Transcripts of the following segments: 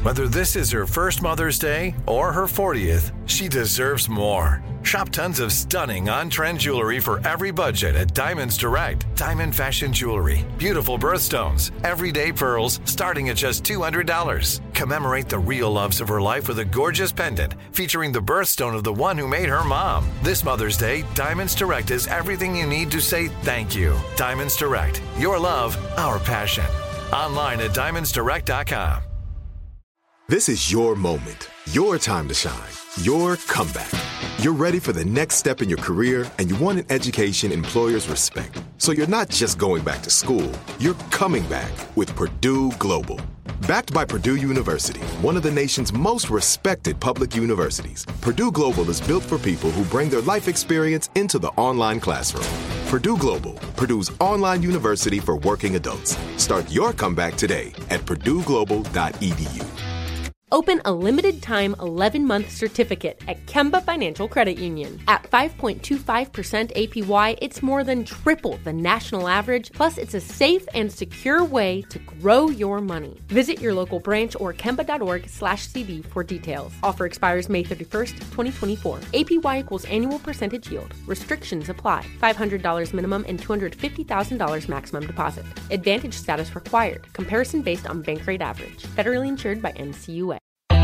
Whether this is her first Mother's Day or her 40th, she deserves more. Shop tons of stunning on-trend jewelry for every budget at Diamonds Direct. Diamond fashion jewelry, beautiful birthstones, everyday pearls starting at just $200. Commemorate the real loves of her life with a gorgeous pendant featuring the birthstone of the one who made her mom. This Mother's Day, Diamonds Direct is everything you need to say thank you. Diamonds Direct. Your love, our passion. Online at diamondsdirect.com. This is your moment, your time to shine, your comeback. You're ready for the next step in your career, and you want an education employers respect. So you're not just going back to school, you're coming back with Purdue Global. Backed by Purdue University, one of the nation's most respected public universities, Purdue Global is built for people who bring their life experience into the online classroom. Purdue Global, Purdue's online university for working adults. Start your comeback today at purdueglobal.edu. Open a limited-time 11-month certificate at Kemba Financial Credit Union. At 5.25% APY, it's more than triple the national average, plus it's a safe and secure way to grow your money. Visit your local branch or kemba.org/cb for details. Offer expires May 31st, 2024. APY equals annual percentage yield. Restrictions apply. $500 minimum and $250,000 maximum deposit. Advantage status required. Comparison based on bank rate average. Federally insured by NCUA.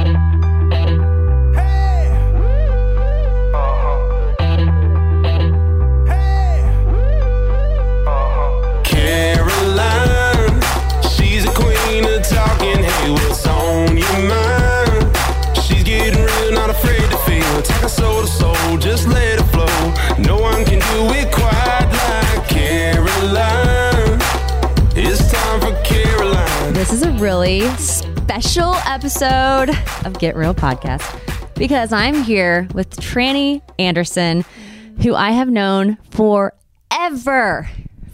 Talking, hey, what's on your mind? She's getting real, not afraid to feel. Take a soul to soul, just let it flow. No one can do it quite like Caroline. It's time for Caroline. This is a really special episode of Get Real Podcast because I'm here with Tranny Anderson, who I have known forever.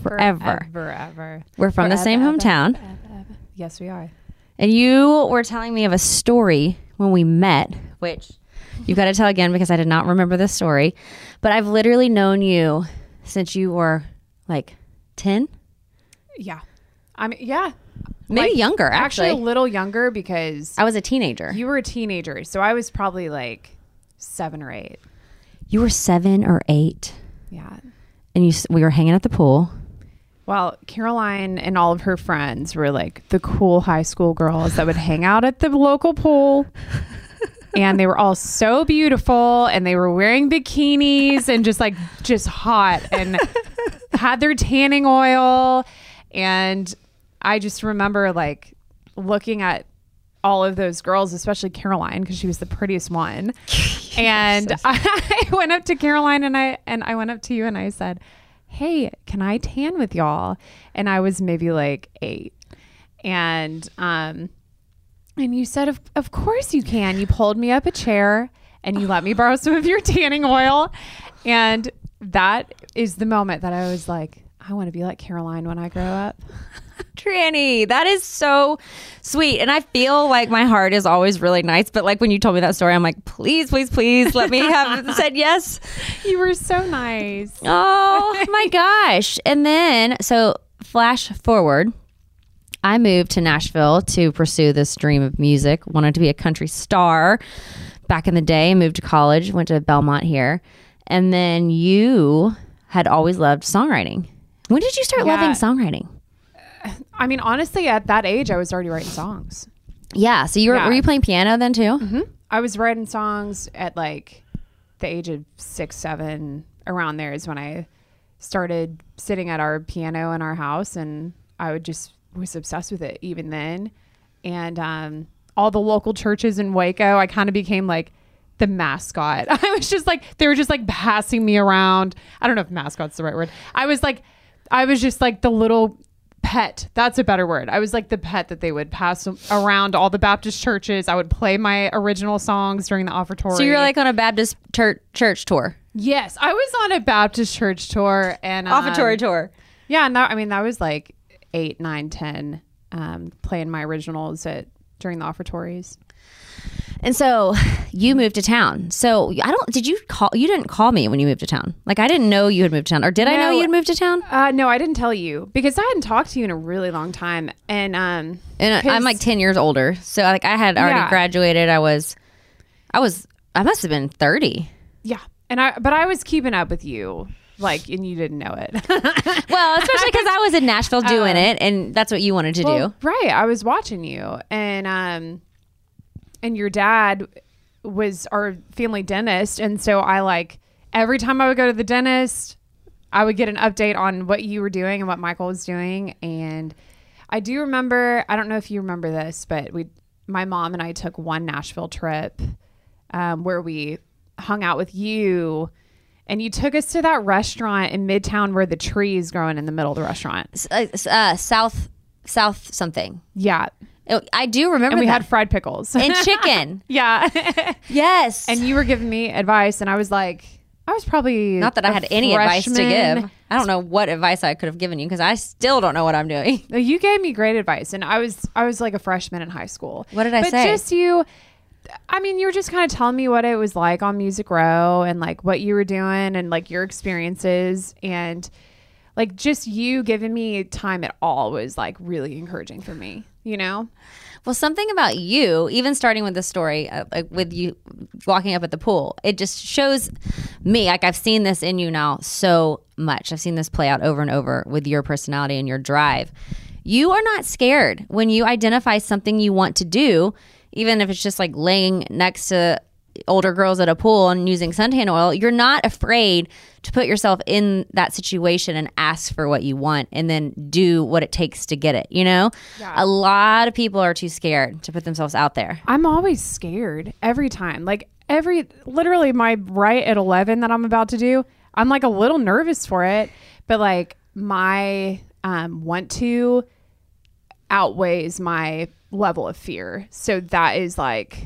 We're from the same hometown. Yes, we are. And you were telling me of a story when we met, which you've got to tell again because I did not remember this story. But I've literally known you since you were like 10? Yeah. I mean, yeah. Maybe younger, actually. A little younger because I was a teenager. You were a teenager. So I was probably like 7 or 8. You were 7 or 8. Yeah. And we were hanging at the pool. Well, Caroline and all of her friends were like the cool high school girls that would hang out at the local pool. And they were all so beautiful and they were wearing bikinis and just hot and had their tanning oil. And I just remember like looking at all of those girls, especially Caroline, because she was the prettiest one. And I went up to Caroline and I went up to you and I said, hey, can I tan with y'all? And I was maybe like 8. And you said, of course you can. You pulled me up a chair and you let me borrow some of your tanning oil. And that is the moment that I was like, I want to be like Caroline when I grow up. Tranny, that is so sweet. And I feel like my heart is always really nice. But like when you told me that story, I'm like, please let me have said yes. You were so nice. Oh my gosh. And then, so flash forward, I moved to Nashville to pursue this dream of music. Wanted to be a country star back in the day. Moved to college, went to Belmont here. And then you had always loved songwriting. When did you start loving songwriting? I mean, honestly, at that age, I was already writing songs. Yeah. So were you playing piano then too? Mm-hmm. I was writing songs at like the age of 6, 7. Around there is when I started sitting at our piano in our house, and I was obsessed with it even then. And all the local churches in Waco, I kind of became like the mascot. I was just like, they were just like passing me around. I don't know if mascot's the right word. I was just like the little pet. That's a better word. I was like the pet that they would pass around all the Baptist churches. I would play my original songs during the offertory. So you were like on a Baptist church tour? Yes, I was on a Baptist church tour and offertory tour. Yeah, and that was like 8, 9, 10, playing my originals during the offertories. And so you moved to town. So you didn't call me when you moved to town. Like I didn't know you had moved to town. Or did I know you had moved to town? No, I didn't tell you because I hadn't talked to you in a really long time. And And I'm like 10 years older. So like I had already graduated. I must have been 30. Yeah. But I was keeping up with you, like, and you didn't know it. Well, especially because I was in Nashville doing it, and that's what you wanted to do. Right. I was watching you, and your dad was our family dentist, and so I like every time I would go to the dentist, I would get an update on what you were doing and what Michael was doing. And I do remember, I don't know if you remember this, but my mom and I took one Nashville trip where we hung out with you, and you took us to that restaurant in Midtown where the tree is growing in the middle of the restaurant. South something. Yeah. I do remember And we that. had fried pickles. And chicken. Yeah. Yes. And you were giving me advice, and I was like, I was probably not that I had any advice to freshman. give. I don't know what advice I could have given you because I still don't know what I'm doing. No, you gave me great advice, and I was like a freshman in high school. What did I say? But just you, I mean, you were just kind of telling me what it was like on Music Row and like what you were doing and like your experiences, and like just you giving me time at all was like really encouraging for me, you know? Well, something about you, even starting with the story, like with you walking up at the pool, it just shows me, like I've seen this in you now so much. I've seen this play out over and over with your personality and your drive. You are not scared when you identify something you want to do, even if it's just like laying next to older girls at a pool and using suntan oil. You're not afraid to put yourself in that situation and ask for what you want and then do what it takes to get it, you know? Yeah. A lot of people are too scared to put themselves out there. I'm always scared every time. Like literally my right at 11 that I'm about to do, I'm like a little nervous for it, but like my want to outweighs my level of fear. So that is like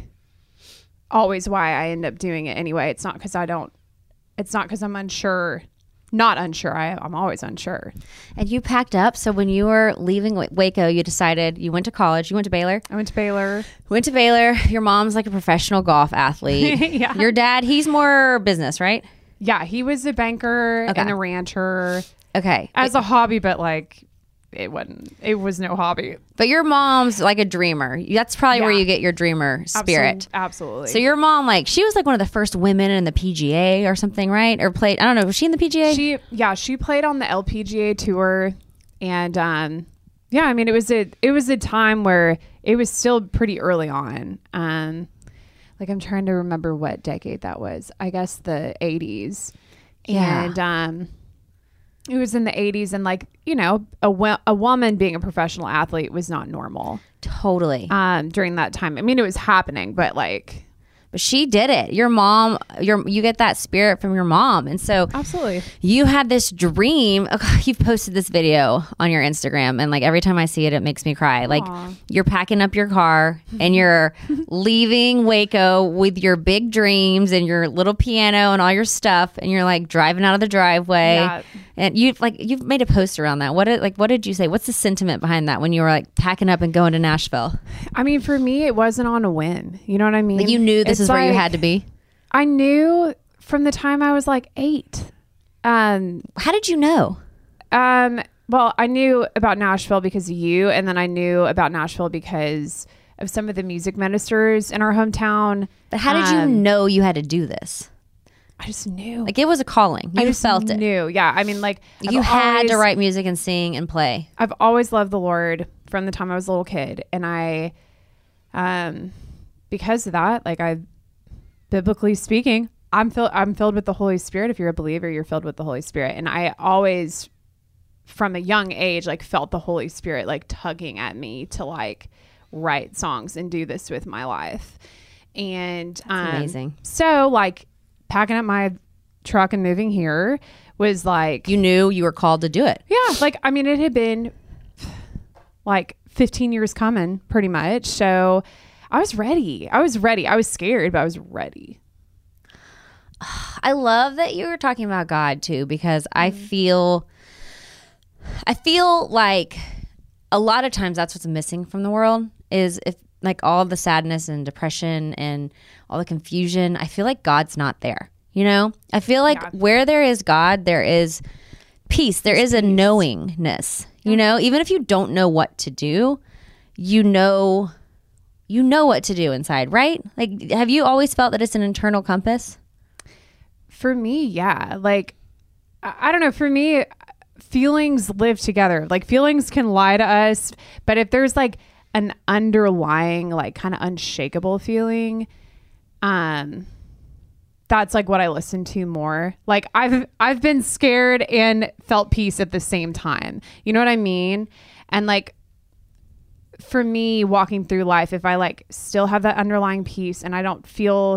always why I end up doing it anyway. It's not because I'm unsure. Not unsure. I'm always unsure. And you packed up. So when you were leaving Waco, you decided you went to college. You went to Baylor. I went to Baylor. Went to Baylor. Your mom's like a professional golf athlete. Yeah. Your dad, he's more business, right? Yeah, he was a banker and a rancher Okay. as a hobby, but like it was no hobby. But your mom's like a dreamer. That's probably where you get your dreamer spirit. Absolutely. So your mom, like, she was like one of the first women in the PGA or something, right? Or played, I don't know, was she in the PGA? She played on the LPGA tour, and I mean, it was a time where it was still pretty early on. Like I'm trying to remember what decade that was. I guess the 80s. Yeah. And it was in the 80s, and like, you know, a woman being a professional athlete was not normal. Totally. During that time. I mean, it was happening, but like, But she did it. Your mom, you get that spirit from your mom. And so absolutely, you had this dream. You've posted this video on your Instagram, and like every time I see it, it makes me cry. Like you're packing up your car and you're leaving Waco with your big dreams and your little piano and all your stuff, and you're like driving out of the driveway. Yeah. And you've made a post around that. What did you say? What's the sentiment behind that when you were like packing up and going to Nashville? I mean, for me, it wasn't on a whim. You know what I mean? Like you knew this is where you had to be. I knew from the time I was like 8. How did you know? Well, I knew about Nashville because of you, and then I knew about Nashville because of some of the music ministers in our hometown. But how did you know you had to do this? I just knew. Like it was a calling. You just felt it. Knew. Yeah. I mean, like you had to write music and sing and play. I've always loved the Lord from the time I was a little kid, and I, because of that, like biblically speaking, I'm filled with the Holy Spirit. If you're a believer, you're filled with the Holy Spirit, and I always, from a young age, like felt the Holy Spirit like tugging at me to like write songs and do this with my life. And that's amazing. So like packing up my truck and moving here was like, you knew you were called to do it. Yeah. Like, I mean, it had been like 15 years coming pretty much. So I was ready. I was scared, but I was ready. I love that you were talking about God too, because I feel like a lot of times that's what's missing from the world is if like all the sadness and depression and all the confusion, I feel like God's not there. You know, I feel like where there is God, there is peace. There is a knowingness, you know, even if you don't know what to do, you know what to do inside, right? Like, have you always felt that it's an internal compass? For me, yeah. Like, I don't know. For me, feelings live together. Like, feelings can lie to us, but if there's like an underlying, like, kind of unshakable feeling, that's like what I listen to more. Like, I've been scared and felt peace at the same time. You know what I mean? And like, for me, walking through life, if I like still have that underlying peace and I don't feel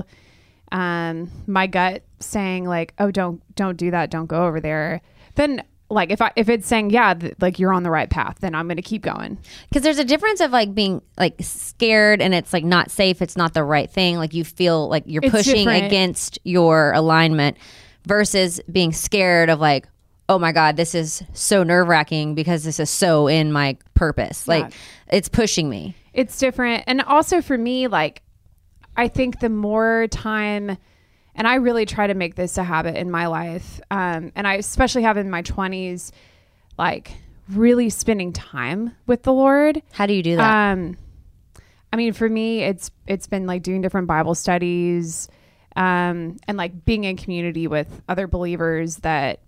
my gut saying like, oh, don't do that, don't go over there, then like if it's saying like you're on the right path, then I'm gonna keep going. Because there's a difference of like being like scared and it's like not safe, it's not the right thing, like you feel like you're pushing against your alignment, versus being scared of like, oh my God, this is so nerve-wracking because this is so in my purpose. Like, it's pushing me. It's different. And also for me, like, I think the more time, and I really try to make this a habit in my life, and I especially have in my 20s, like really spending time with the Lord. How do you do that? I mean, for me, it's been like doing different Bible studies, and like being in community with other believers that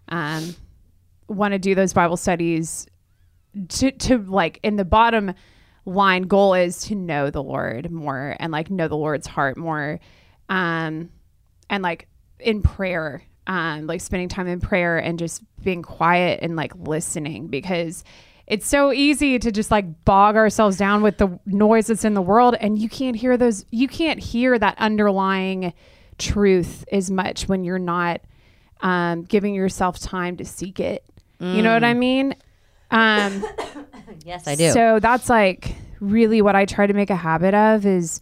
want to do those Bible studies to like, in the bottom line goal is to know the Lord more and like know the Lord's heart more, and like in prayer, like spending time in prayer and just being quiet and like listening, because it's so easy to just like bog ourselves down with the noise that's in the world, and you can't hear that underlying truth as much when you're not giving yourself time to seek it. You know what I mean? Yes, I do. So that's like really what I try to make a habit of is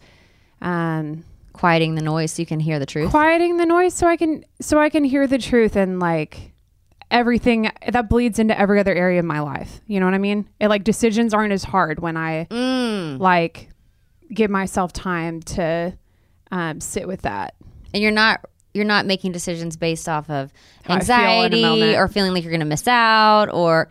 quieting the noise so you can hear the truth. Quieting the noise so I can hear the truth, and like everything that bleeds into every other area of my life. You know what I mean? It like decisions aren't as hard when I like give myself time to sit with that. And you're not making decisions based off of anxiety or feeling like you're going to miss out or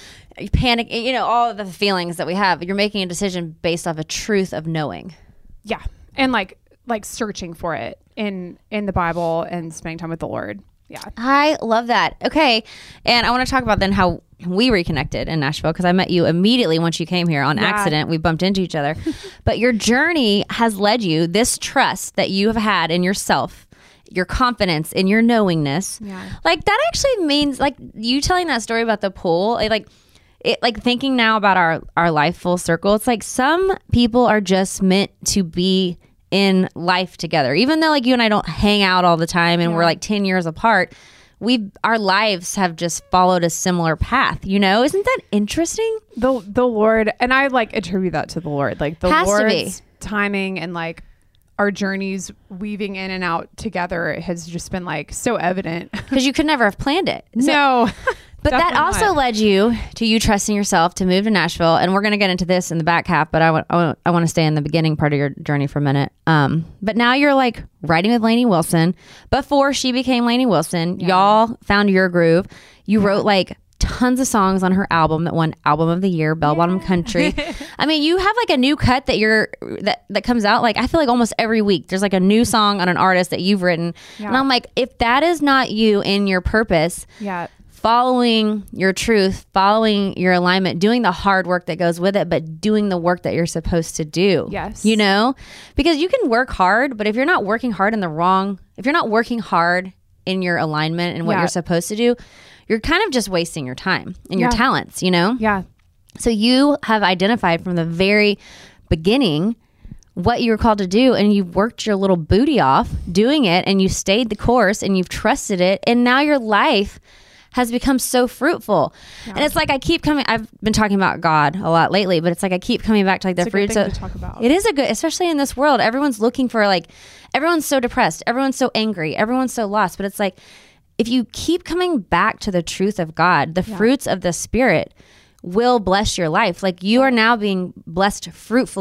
panic, you know, all of the feelings that we have. You're making a decision based off a truth of knowing. Yeah. And like searching for it in the Bible and spending time with the Lord. Yeah. I love that. Okay. And I want to talk about then how we reconnected in Nashville, because I met you immediately once you came here on accident. We bumped into each other. But your journey has led you, this trust that you have had in yourself, your confidence in your knowingness. Yeah. Like that actually means, like you telling that story about the pool, like thinking now about our life full circle, it's like some people are just meant to be in life together. Even though like you and I don't hang out all the time and we're like 10 years apart, our lives have just followed a similar path, you know? Isn't that interesting? The Lord, and I like attribute that to the Lord, like the Lord's timing and like our journeys weaving in and out together has just been like so evident. Because you could never have planned it. No. But that also led you to you trusting yourself to move to Nashville. And we're going to get into this in the back half, but I want to stay in the beginning part of your journey for a minute. But now you're like writing with Lainey Wilson. Before she became Lainey Wilson, y'all found your groove. You wrote like tons of songs on her album that won Album of the Year, Bell Bottom Country. I mean, you have like a new cut that comes out like I feel like almost every week. There's like a new song on an artist that you've written. Yeah. And I'm like, if that is not you in your purpose, following your truth, following your alignment, doing the hard work that goes with it, but doing the work that you're supposed to do. Yes. You know? Because you can work hard, but if you're not working hard if you're not working hard in your alignment and what you're supposed to do, you're kind of just wasting your time and your talents, you know? Yeah. So you have identified from the very beginning what you were called to do, and you've worked your little booty off doing it, and you stayed the course and you've trusted it, and now your life has become so fruitful. And it's like I've been talking about God a lot lately, but it's like I keep coming back to like the fruits of, talk about. It is especially in this world, everyone's looking for like, everyone's so depressed, everyone's so angry, everyone's so lost, but it's like if you keep coming back to the truth of God, the fruits of the Spirit will bless your life. Like you are now being blessed fruitfully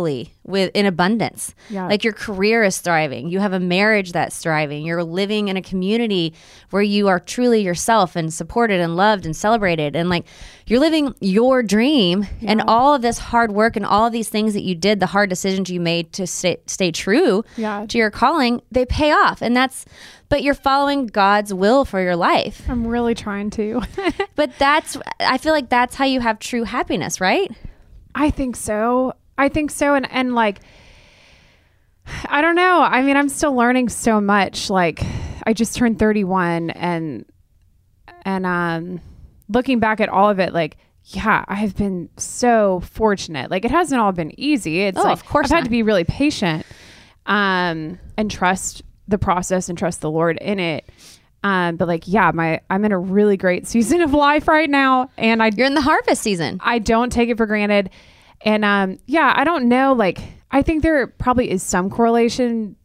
in abundance. Yeah. Like your career is thriving. You have a marriage that's thriving. You're living in a community where you are truly yourself and supported and loved and celebrated. And like you're living your dream, and all of this hard work and all of these things that you did, the hard decisions you made to stay true to your calling, they pay off. And but you're following God's will for your life. I'm really trying to. But I feel like that's how you have true happiness, right? I think so. And like, I don't know. I mean, I'm still learning so much. Like I just turned 31 and looking back at all of it, like, yeah, I have been so fortunate. Like it hasn't all been easy. It's like, of course I've had to be really patient, and trust the process and trust the Lord in it. But like, yeah, I'm in a really great season of life right now. And you're in the harvest season. I don't take it for granted. And yeah, I don't know. Like, I think there probably is some correlation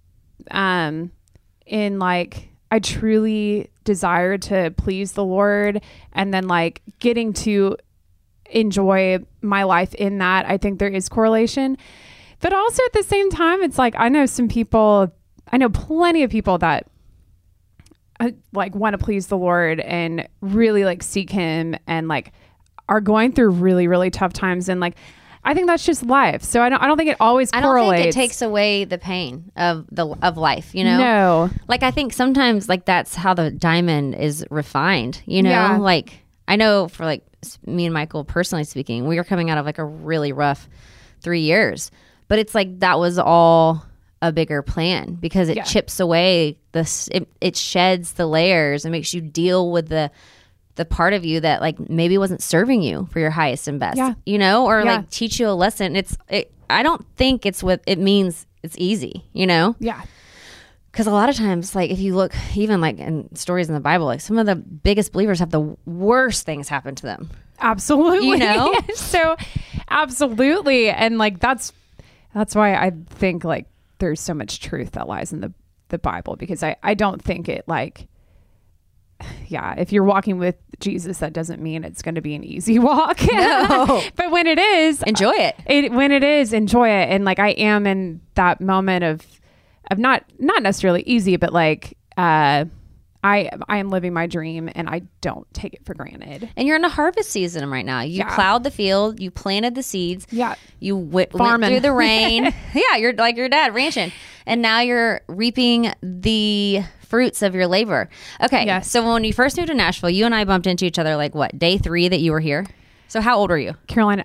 in like, I truly desire to please the Lord, and then like getting to enjoy my life in that. I think there is correlation. But also at the same time, it's like, I know plenty of people that like want to please the Lord and really like seek him and like are going through really, really tough times. And like, I think that's just life. So I don't think it always correlates. I don't think it takes away the pain of life, you know? No. Like I think sometimes like that's how the diamond is refined, you know? Yeah. Like I know for like me and Michael personally speaking, we were coming out of like a really rough 3 years, but it's like that was all a bigger plan because it chips away it sheds the layers and makes you deal with the part of you that like maybe wasn't serving you for your highest and best, you know, or like teach you a lesson. I don't think it means it's easy, you know? Yeah. Because a lot of times, like if you look even like in stories in the Bible, like some of the biggest believers have the worst things happen to them. Absolutely. You know? So absolutely. And like, that's why I think like there's so much truth that lies in the Bible, because I don't think it like, yeah, if you're walking with Jesus, that doesn't mean it's going to be an easy walk. No. But when it is, enjoy it. When it is, enjoy it. And like I am in that moment of not necessarily easy, but like I am living my dream and I don't take it for granted. And you're in a harvest season right now. You plowed the field, you planted the seeds. Yeah. You went through the rain. Yeah, you're like your dad ranching. And now you're reaping the fruits of your labor. Okay. Yes. So when you first moved to Nashville, you and I bumped into each other like what, day 3 that you were here? So how old are you? Caroline,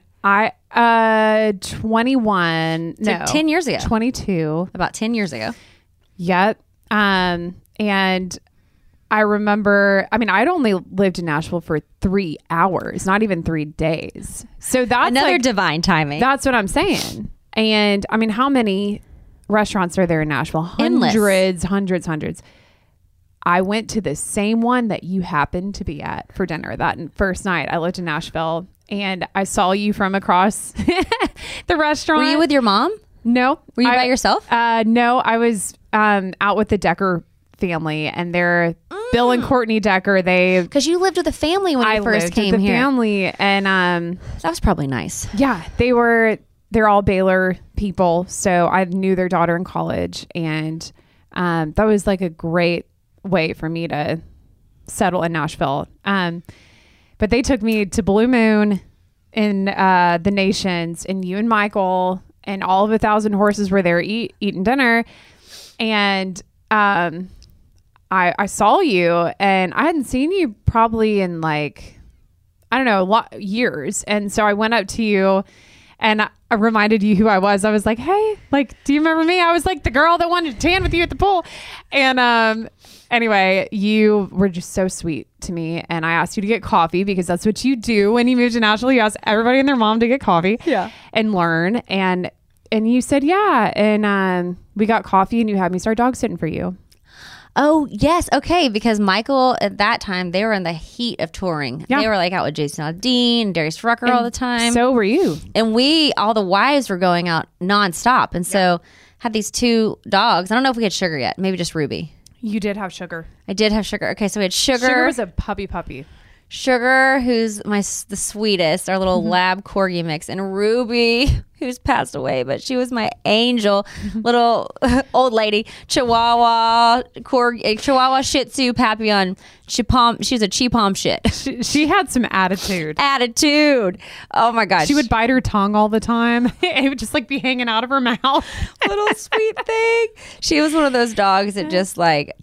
21. So no. 10 years ago. 22. About 10 years ago. Yep. And I remember, I mean, I'd only lived in Nashville for 3 hours, not even 3 days. So that's another like, divine timing. That's what I'm saying. And I mean, how many restaurants are there in Nashville? Endless. Hundreds. I went to the same one that you happened to be at for dinner that first night. I lived in Nashville and I saw you from across the restaurant. Were you with your mom? No. Were you by yourself? No, I was out with the Decker family, and they're Bill and Courtney Decker. Because you lived with a family when you first came with the here. Family, and that was probably nice. Yeah, they're all Baylor people, so I knew their daughter in college, and that was like a great way for me to settle in Nashville. But they took me to Blue Moon in the Nations, and you and Michael and all of 1,000 horses were there eating dinner, and I saw you, and I hadn't seen you probably in like, I don't know, years. And so I went up to you and I reminded you who I was. I was like, hey, like, do you remember me? I was like the girl that wanted to tan with you at the pool. And anyway, you were just so sweet to me. And I asked you to get coffee because that's what you do when you move to Nashville. You ask everybody and their mom to get coffee and learn. And you said, yeah. And we got coffee and you had me start dog sitting for you. Oh, yes. Okay. Because Michael, at that time, they were in the heat of touring. Yeah. They were like out with Jason Aldean and Darius Rucker all the time. So were you. And all the wives were going out nonstop. And so had these 2 dogs. I don't know if we had Sugar yet. Maybe just Ruby. You did have Sugar. I did have Sugar. Okay. So we had Sugar. Sugar was a puppy. Sugar, who's the sweetest, our little lab corgi mix, and Ruby, who's passed away, but she was my angel, little old lady, Chihuahua, Chihuahua Shih Tzu, Papillon, Chipom. She was a Chipom shit. She had some attitude. Oh my gosh. She would bite her tongue all the time. It would just like be hanging out of her mouth. Little sweet thing. She was one of those dogs that just like,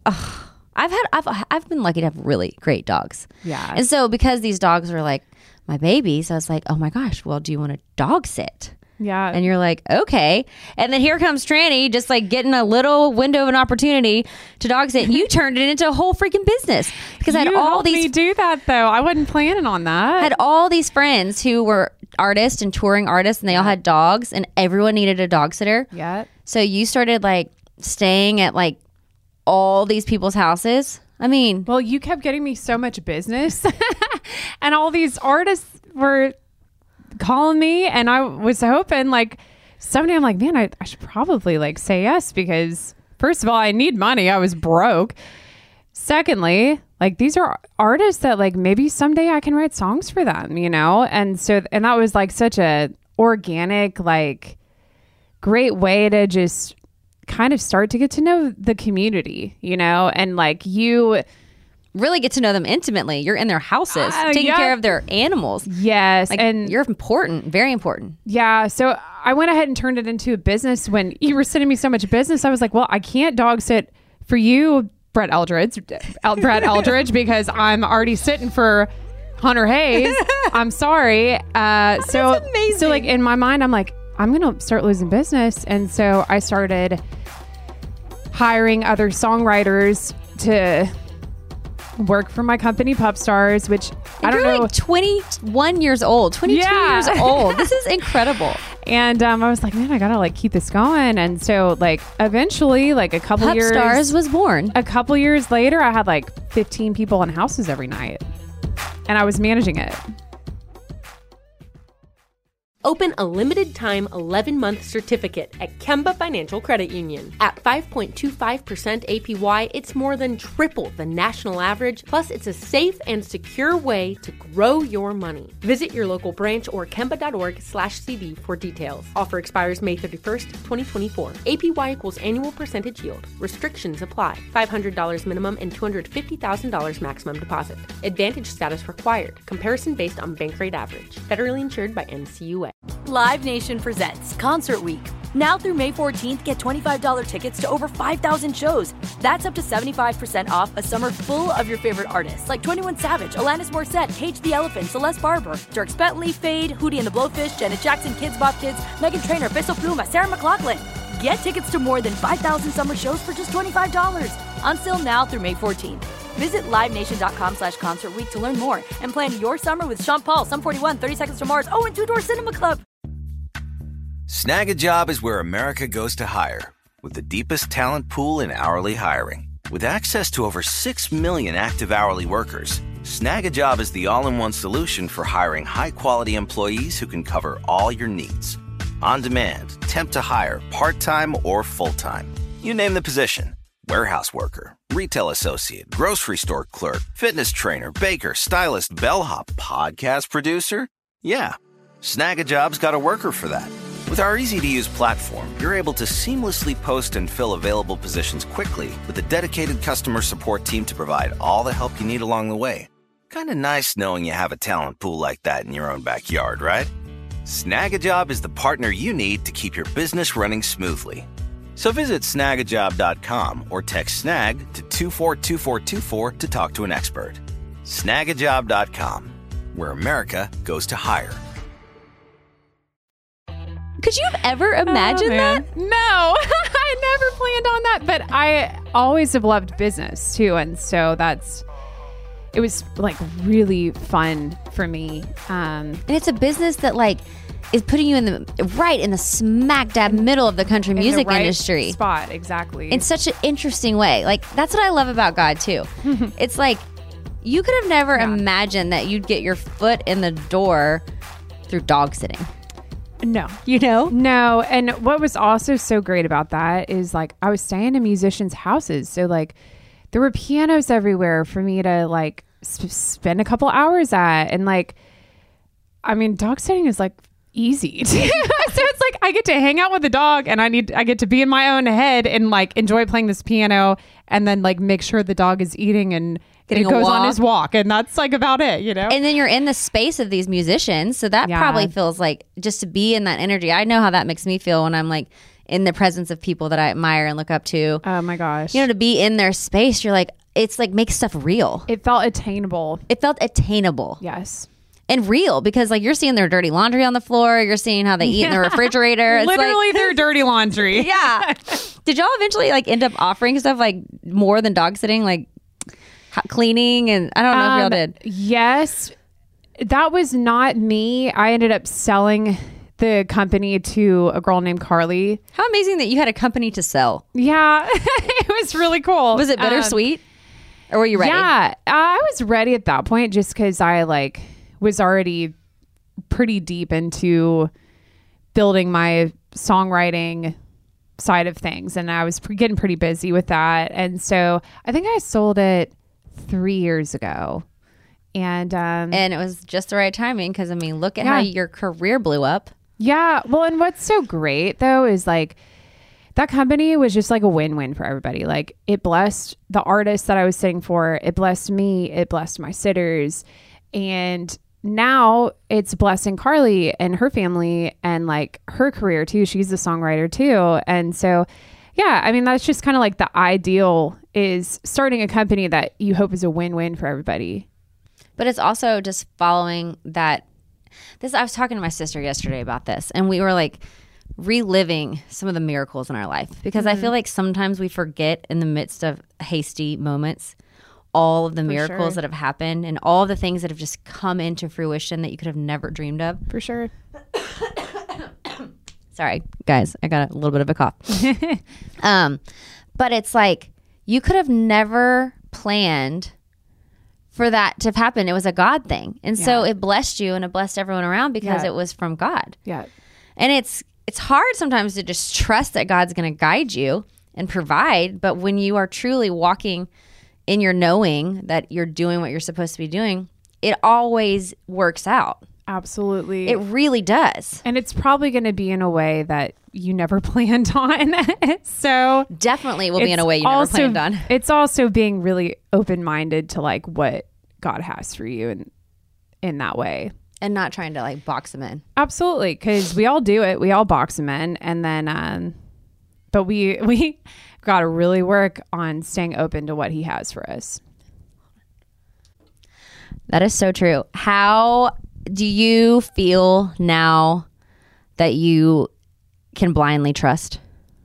I've been lucky to have really great dogs. Yeah. And so because these dogs were like my babies, I was like, oh my gosh, well, do you want to dog sit? Yeah. And you're like, okay. And then here comes Tranny, just like getting a little window of an opportunity to dog sit. And you turned it into a whole freaking business because I had all helped me do that though. I wasn't planning on that. I had all these friends who were artists and touring artists, and they all had dogs, and everyone needed a dog sitter. Yeah. So you started like staying at like all these people's houses. I mean, well, you kept getting me so much business and all these artists were calling me, and I was hoping like someday I'm like, man, I should probably like say yes, because first of all, I need money. I was broke. Secondly, like these are artists that like maybe someday I can write songs for them, you know? And that was like such a organic, like great way to just kind of start to get to know the community, you know? And like you really get to know them intimately. You're in their houses, taking care of their animals. Yes. Like, and you're important, very important. Yeah. So I went ahead and turned it into a business. When you were sending me so much business, I was like, well, I can't dog sit for you, Brett Eldridge, because I'm already sitting for Hunter Hayes. I'm sorry. So amazing. So like in my mind, I'm like, I'm going to start losing business. And so I started hiring other songwriters to work for my company, Pup Stars, which I don't know. Like 21 years old, 22 years old. This is incredible. And I was like, man, I gotta like keep this going. And so like eventually, like a couple Pup years, Stars was born. A couple years later, I had like 15 people in houses every night, and I was managing it. Open a limited time 11-month certificate at Kemba Financial Credit Union. At 5.25% APY, it's more than triple the national average, plus it's a safe and secure way to grow your money. Visit your local branch or kemba.org/CD for details. Offer expires May 31st, 2024. APY equals annual percentage yield. Restrictions apply. $500 minimum and $250,000 maximum deposit. Advantage status required. Comparison based on bank rate average. Federally insured by NCUA. Live Nation presents Concert Week. Now through May 14th, get $25 tickets to over 5,000 shows. That's up to 75% off a summer full of your favorite artists like 21 Savage, Alanis Morissette, Cage the Elephant, Celeste Barber, Dierks Bentley, Fade, Hootie and the Blowfish, Janet Jackson, Kids Bop Kids, Meghan Trainor, Peso Pluma, Sarah McLachlan. Get tickets to more than 5,000 summer shows for just $25. Until now through May 14th. Visit LiveNation.com/Concert Week to learn more and plan your summer with Sean Paul, Sum 41, 30 Seconds to Mars, and Two Door Cinema Club. Snag a Job is where America goes to hire, with the deepest talent pool in hourly hiring. With access to over 6 million active hourly workers, Snag a Job is the all-in-one solution for hiring high-quality employees who can cover all your needs. On demand, temp to hire, part-time or full-time. You name the position. Warehouse worker, retail associate, grocery store clerk, fitness trainer, baker, stylist, bellhop, podcast producer. Yeah, Snag a Job's got a worker for that. With our easy-to-use platform, you're able to seamlessly post and fill available positions quickly with a dedicated customer support team to provide all the help you need along the way. Kind of nice knowing you have a talent pool like that in your own backyard, right? Snag a Job is the partner you need to keep your business running smoothly. So visit snagajob.com or text snag to 242424 to talk to an expert. Snagajob.com, where America goes to hire. Could you have ever imagined that? No, I never planned on that, but I always have loved business too. And so it was like really fun for me. And it's a business that like is putting you in the smack dab middle of the country music industry spot. Exactly. In such an interesting way. Like that's what I love about God too. It's like you could have never imagined that you'd get your foot in the door through dog sitting. No. You know? No. And what was also so great about that is like I was staying in musicians' houses. So like there were pianos everywhere for me to like spend a couple hours at. And like, I mean, dog sitting is like easy. So it's like I get to hang out with the dog and I get to be in my own head and like enjoy playing this piano and then like make sure the dog is eating and Getting it a goes walk. on his walk, and that's like about it, you know? And then you're in the space of these musicians. So that Yeah. probably feels like just to be in that energy. I know how that makes me feel when I'm like in the presence of people that I admire and look up to. Oh my gosh. You know, to be in their space, you're like, it's like makes stuff real. It felt attainable. It felt attainable Yes. and real because like you're seeing their dirty laundry on the floor. You're seeing how they eat in the refrigerator. It's Literally like, their dirty laundry. yeah. Did y'all eventually like end up offering stuff like more than dog sitting, like cleaning? And I don't know if y'all did. Yes. That was not me. I ended up selling the company to a girl named Carly. How amazing that you had a company to sell. Yeah. It was really cool. Was it bittersweet? Or were you ready? Yeah. I was ready at that point just because I like was already pretty deep into building my songwriting side of things. And I was getting pretty busy with that. And so I think I sold it 3 years ago. And And it was just the right timing because, I mean, look at Yeah. how your career blew up. yeah. Well, and what's so great though is like that company was just like a win-win for everybody. Like it blessed the artists that I was sitting for. It blessed me. It blessed my sitters. And now it's blessing Carly and her family and like her career too. She's a songwriter too. And so, yeah, I mean, that's just kind of like the ideal is starting a company that you hope is a win-win for everybody. But it's also just following that. I was talking to my sister yesterday about this, and we were like reliving some of the miracles in our life because I feel like sometimes we forget in the midst of hasty moments all of the miracles sure. that have happened and all of the things that have just come into fruition that you could have never dreamed of. For sure. Sorry, guys, I got a little bit of a cough. But it's like you could have never planned for that to happen. It was a God thing. And so it blessed you and it blessed everyone around because Yeah. it was from God. Yeah. And it's hard sometimes to just trust that God's going to guide you and provide. But when you are truly walking in your knowing that you're doing what you're supposed to be doing, it always works out. Absolutely. It really does. And it's probably going to be in a way that you never planned on. So Definitely will be in a it's way you never also- planned on. It's also being really open-minded to like what God has for you in that way. And not trying to like box them in. Absolutely. Because we all do it. We all box them in. And then, but we got to really work on staying open to what he has for us. That is so true. How do you feel now that you can blindly trust?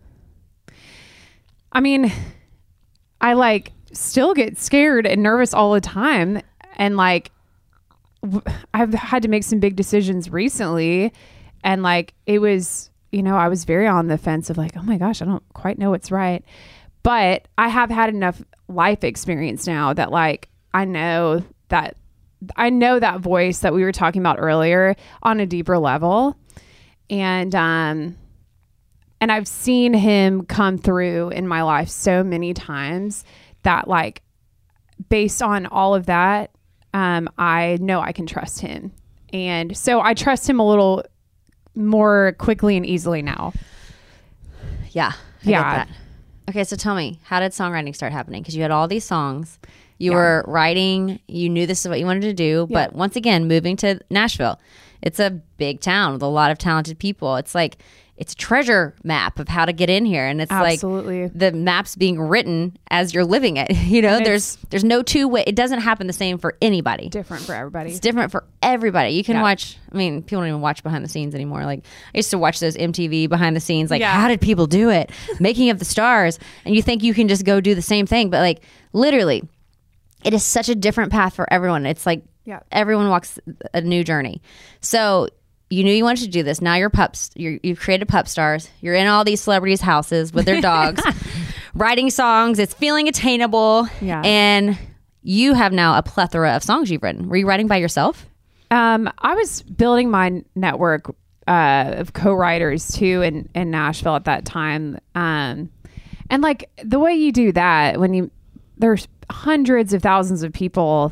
I mean, I like still get scared and nervous all the time. And like, I've had to make some big decisions recently. And like, it was, you know, I was very on the fence of like, oh my gosh, I don't quite know what's right. But I have had enough life experience now that like, I know that voice that we were talking about earlier on a deeper level. And I've seen him come through in my life so many times that like, based on all of that, I know I can trust him. And so I trust him a little more quickly and easily now. Yeah. I get that. Okay, so tell me, how did songwriting start happening? Because you had all these songs. You were writing. You knew this is what you wanted to do. But once again, moving to Nashville, it's a big town with a lot of talented people. It's like it's a treasure map of how to get in here. And it's Absolutely. like the map's being written as you're living it. You know, And there's no two way. It doesn't happen the same for anybody. Different for everybody. It's different for everybody. You can watch, I mean, people don't even watch behind the scenes anymore. Like I used to watch those MTV behind the scenes, like how did people do it? Making of the Stars. And you think you can just go do the same thing. But like literally, it is such a different path for everyone. It's like everyone walks a new journey. So you knew you wanted to do this. Now you're pups. You've created Pup Stars. You're in all these celebrities' houses with their dogs, writing songs. It's feeling attainable. Yeah. And you have now a plethora of songs you've written. Were you writing by yourself? I was building my network of co-writers too in Nashville at that time. And like the way you do that when there's hundreds of thousands of people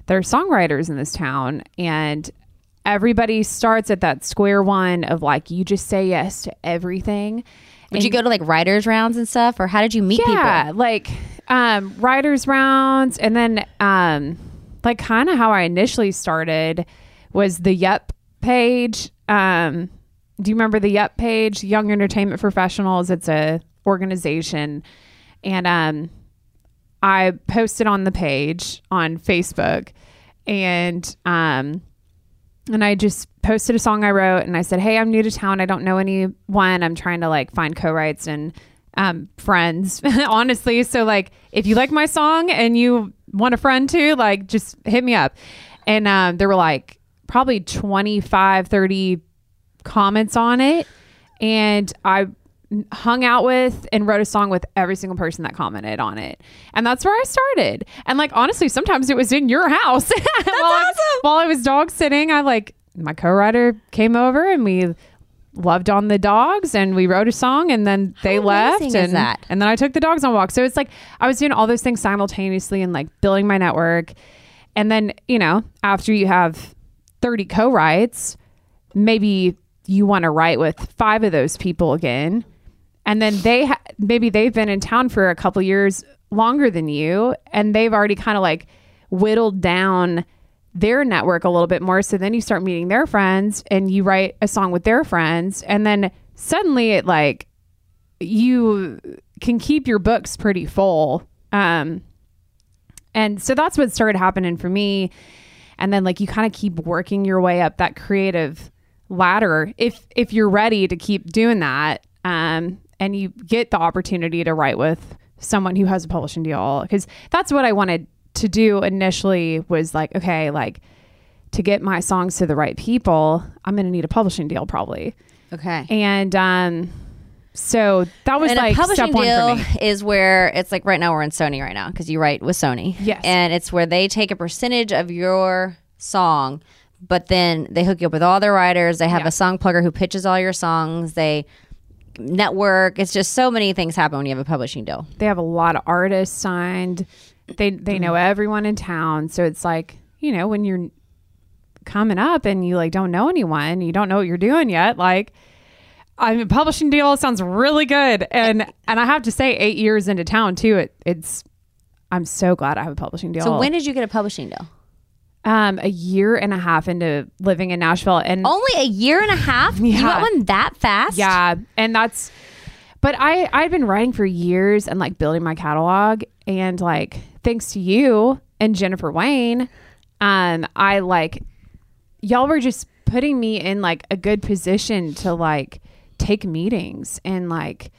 there are songwriters in this town, and everybody starts at that square one of like, you just say yes to everything. Did you go to like writers rounds and stuff, or how did you meet people? Yeah, like writers rounds, and then like kind of how I initially started was the Yup page. Do you remember the Yup page, Young Entertainment Professionals? It's a organization, and I posted on the page on Facebook, and I just posted a song I wrote, and I said, hey, I'm new to town. I don't know anyone. I'm trying to like find co-writes and friends, honestly. So like, if you like my song and you want a friend too, like just hit me up. And there were like probably 25, 30 comments on it. And I hung out with and wrote a song with every single person that commented on it. And that's where I started. And like, honestly, sometimes it was in your house. That's awesome. While I was dog sitting, my co-writer came over and we loved on the dogs and we wrote a song, and then they left. And then I took the dogs on walks. So it's like, I was doing all those things simultaneously and like building my network. And then, after you have 30 co-writes, maybe you want to write with 5 of those people again. And then maybe they've been in town for a couple years longer than you, and they've already kind of like whittled down their network a little bit more. So then you start meeting their friends and you write a song with their friends. And then suddenly it like, you can keep your books pretty full. And so that's what started happening for me. And then like, you kind of keep working your way up that creative ladder if you're ready to keep doing that. And you get the opportunity to write with someone who has a publishing deal, because that's what I wanted to do initially, was like, okay, like to get my songs to the right people, I'm going to need a publishing deal probably. Okay. And so that was like step one for me. Is where it's like, right now we're in Sony right now, because you write with Sony. Yes. And it's where they take a percentage of your song, but then they hook you up with all their writers. They have a song plugger who pitches all your songs. They network. It's just so many things happen when you have a publishing deal. They have a lot of artists signed. They know everyone in town. So it's like, when you're coming up and you like don't know anyone, you don't know what you're doing yet. Like, I mean, publishing deal sounds really good. And I have to say, 8 years into town too, I'm so glad I have a publishing deal. So when did you get a publishing deal? A year and a half into living in Nashville. And only a year and a half? Yeah. You got one that fast? Yeah. And but I'd been writing for years and like building my catalog, and like, thanks to you and Jennifer Wayne, I like, y'all were just putting me in like a good position to like take meetings and like,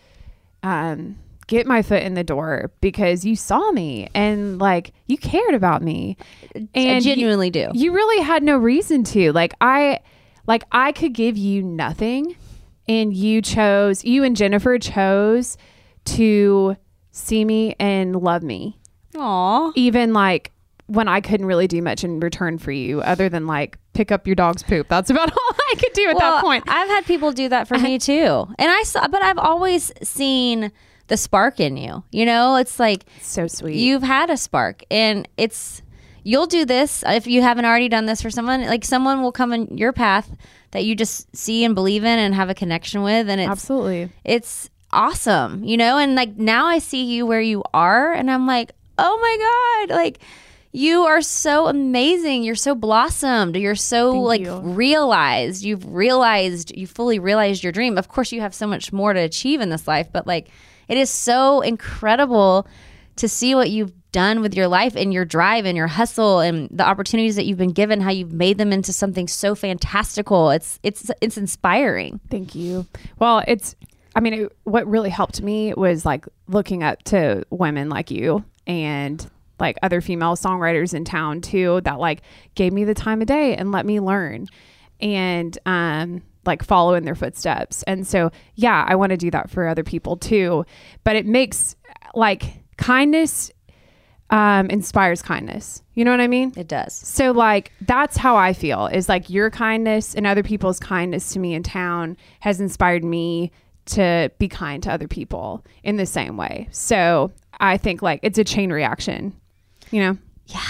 get my foot in the door, because you saw me and like you cared about me. And I genuinely do. You really had no reason to. I could give you nothing, and you and Jennifer chose to see me and love me. Aww. Even like when I couldn't really do much in return for you other than like pick up your dog's poop. That's about all I could do at that point. I've had people do that for me too. And but I've always seen the spark in you. It's like, so sweet. You've had a spark, and you'll do this if you haven't already done this for someone. Like, someone will come in your path that you just see and believe in and have a connection with, and absolutely, it's awesome, and like, now I see you where you are, and I'm like, oh my God, like, you are so amazing. You're so blossomed. You're so realized. You fully realized your dream. Of course, you have so much more to achieve in this life, but like, it is so incredible to see what you've done with your life and your drive and your hustle and the opportunities that you've been given, how you've made them into something so fantastical. It's inspiring. Thank you. Well, what really helped me was like looking up to women like you and like other female songwriters in town too, that like gave me the time of day and let me learn and like follow in their footsteps. And so, yeah, I want to do that for other people too. But it makes like kindness inspires kindness. You know what I mean? It does. So like, that's how I feel, is like your kindness and other people's kindness to me in town has inspired me to be kind to other people in the same way. So I think like it's a chain reaction, Yeah.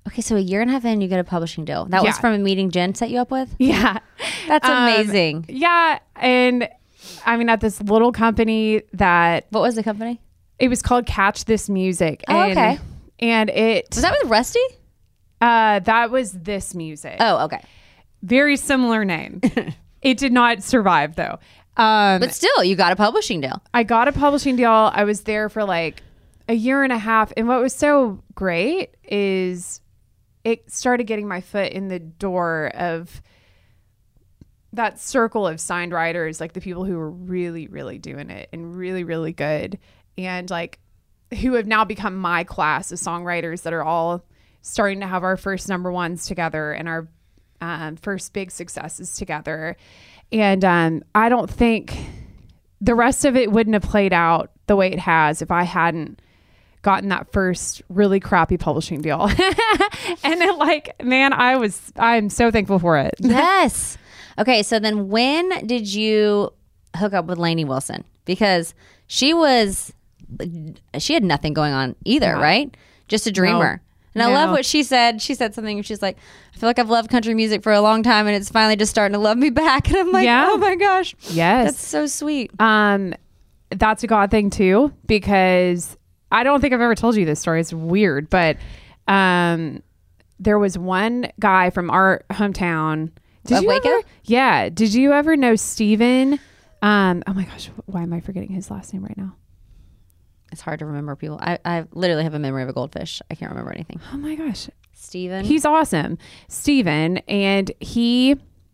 Okay, so a year and a half in, you get a publishing deal. That was from a meeting Jen set you up with? Yeah. That's amazing. Yeah. And I mean, at this little company that... What was the company? It was called Catch This Music. Oh, okay. And it... Was that with Rusty? That was This Music. Oh, okay. Very similar name. It did not survive, though. But still, you got a publishing deal. I got a publishing deal. I was there for like a year and a half. And what was so great is it started getting my foot in the door of that circle of signed writers, like the people who were really, really doing it and really, really good. And like who have now become my class of songwriters that are all starting to have our first number ones together and our first big successes together. And I don't think the rest of it wouldn't have played out the way it has if I hadn't gotten that first really crappy publishing deal. And then like, man, I'm so thankful for it. Yes. Okay. So then when did you hook up with Lainey Wilson? Because she had nothing going on either, right? Just a dreamer. And I love what she said. She said something. She's like, I feel like I've loved country music for a long time and it's finally just starting to love me back. And I'm like, oh my gosh. Yes. That's so sweet. That's a God thing too, because I don't think I've ever told you this story. It's weird, but there was one guy from our hometown. Of Waco? Yeah. Did you ever know Steven? Oh my gosh. Why am I forgetting his last name right now? It's hard to remember people. I literally have a memory of a goldfish. I can't remember anything. Oh my gosh. Steven. He's awesome. Steven. And he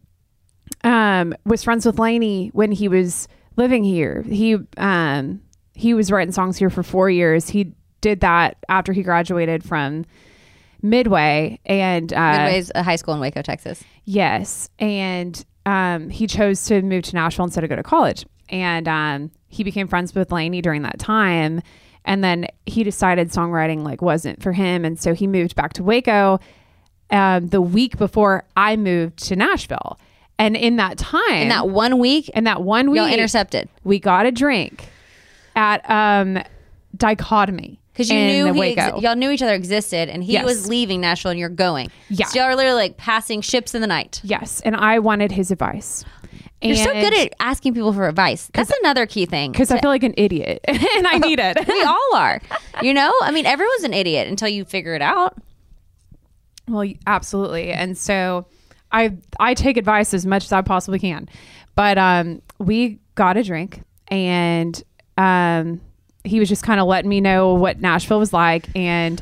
was friends with Lainey when he was living here. He was writing songs here for 4 years. He did that after he graduated from Midway. And Midway's a high school in Waco, Texas. Yes. And he chose to move to Nashville instead of go to college. And he became friends with Lainey during that time. And then he decided songwriting like wasn't for him. And so he moved back to Waco the week before I moved to Nashville. And in that time, in that 1 week, y'all intercepted. We got a drink at Dichotomy. Because you knew y'all knew each other existed, and he was leaving Nashville, and you're going. Yeah, so y'all are literally like passing ships in the night. Yes, and I wanted his advice. You're so good at asking people for advice. That's another key thing. Because I feel like an idiot, and I need it. We all are. You know, I mean, everyone's an idiot until you figure it out. Well, absolutely, and so I take advice as much as I possibly can. But we got a drink, and he was just kind of letting me know what Nashville was like. And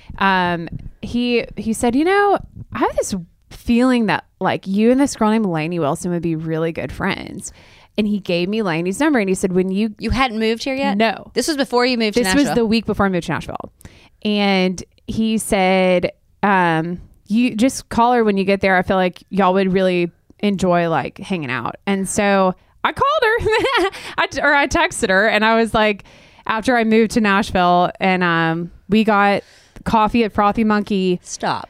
he said, you know, I have this feeling that like you and this girl named Lainey Wilson would be really good friends. And he gave me Lainey's number and he said, when you hadn't moved here yet? No. This was before you moved to Nashville? This was the week before I moved to Nashville. And he said, you just call her when you get there. I feel like y'all would really enjoy like hanging out. And so I called her I texted her, and I was like, after I moved to Nashville, and we got coffee at Frothy Monkey. Stop.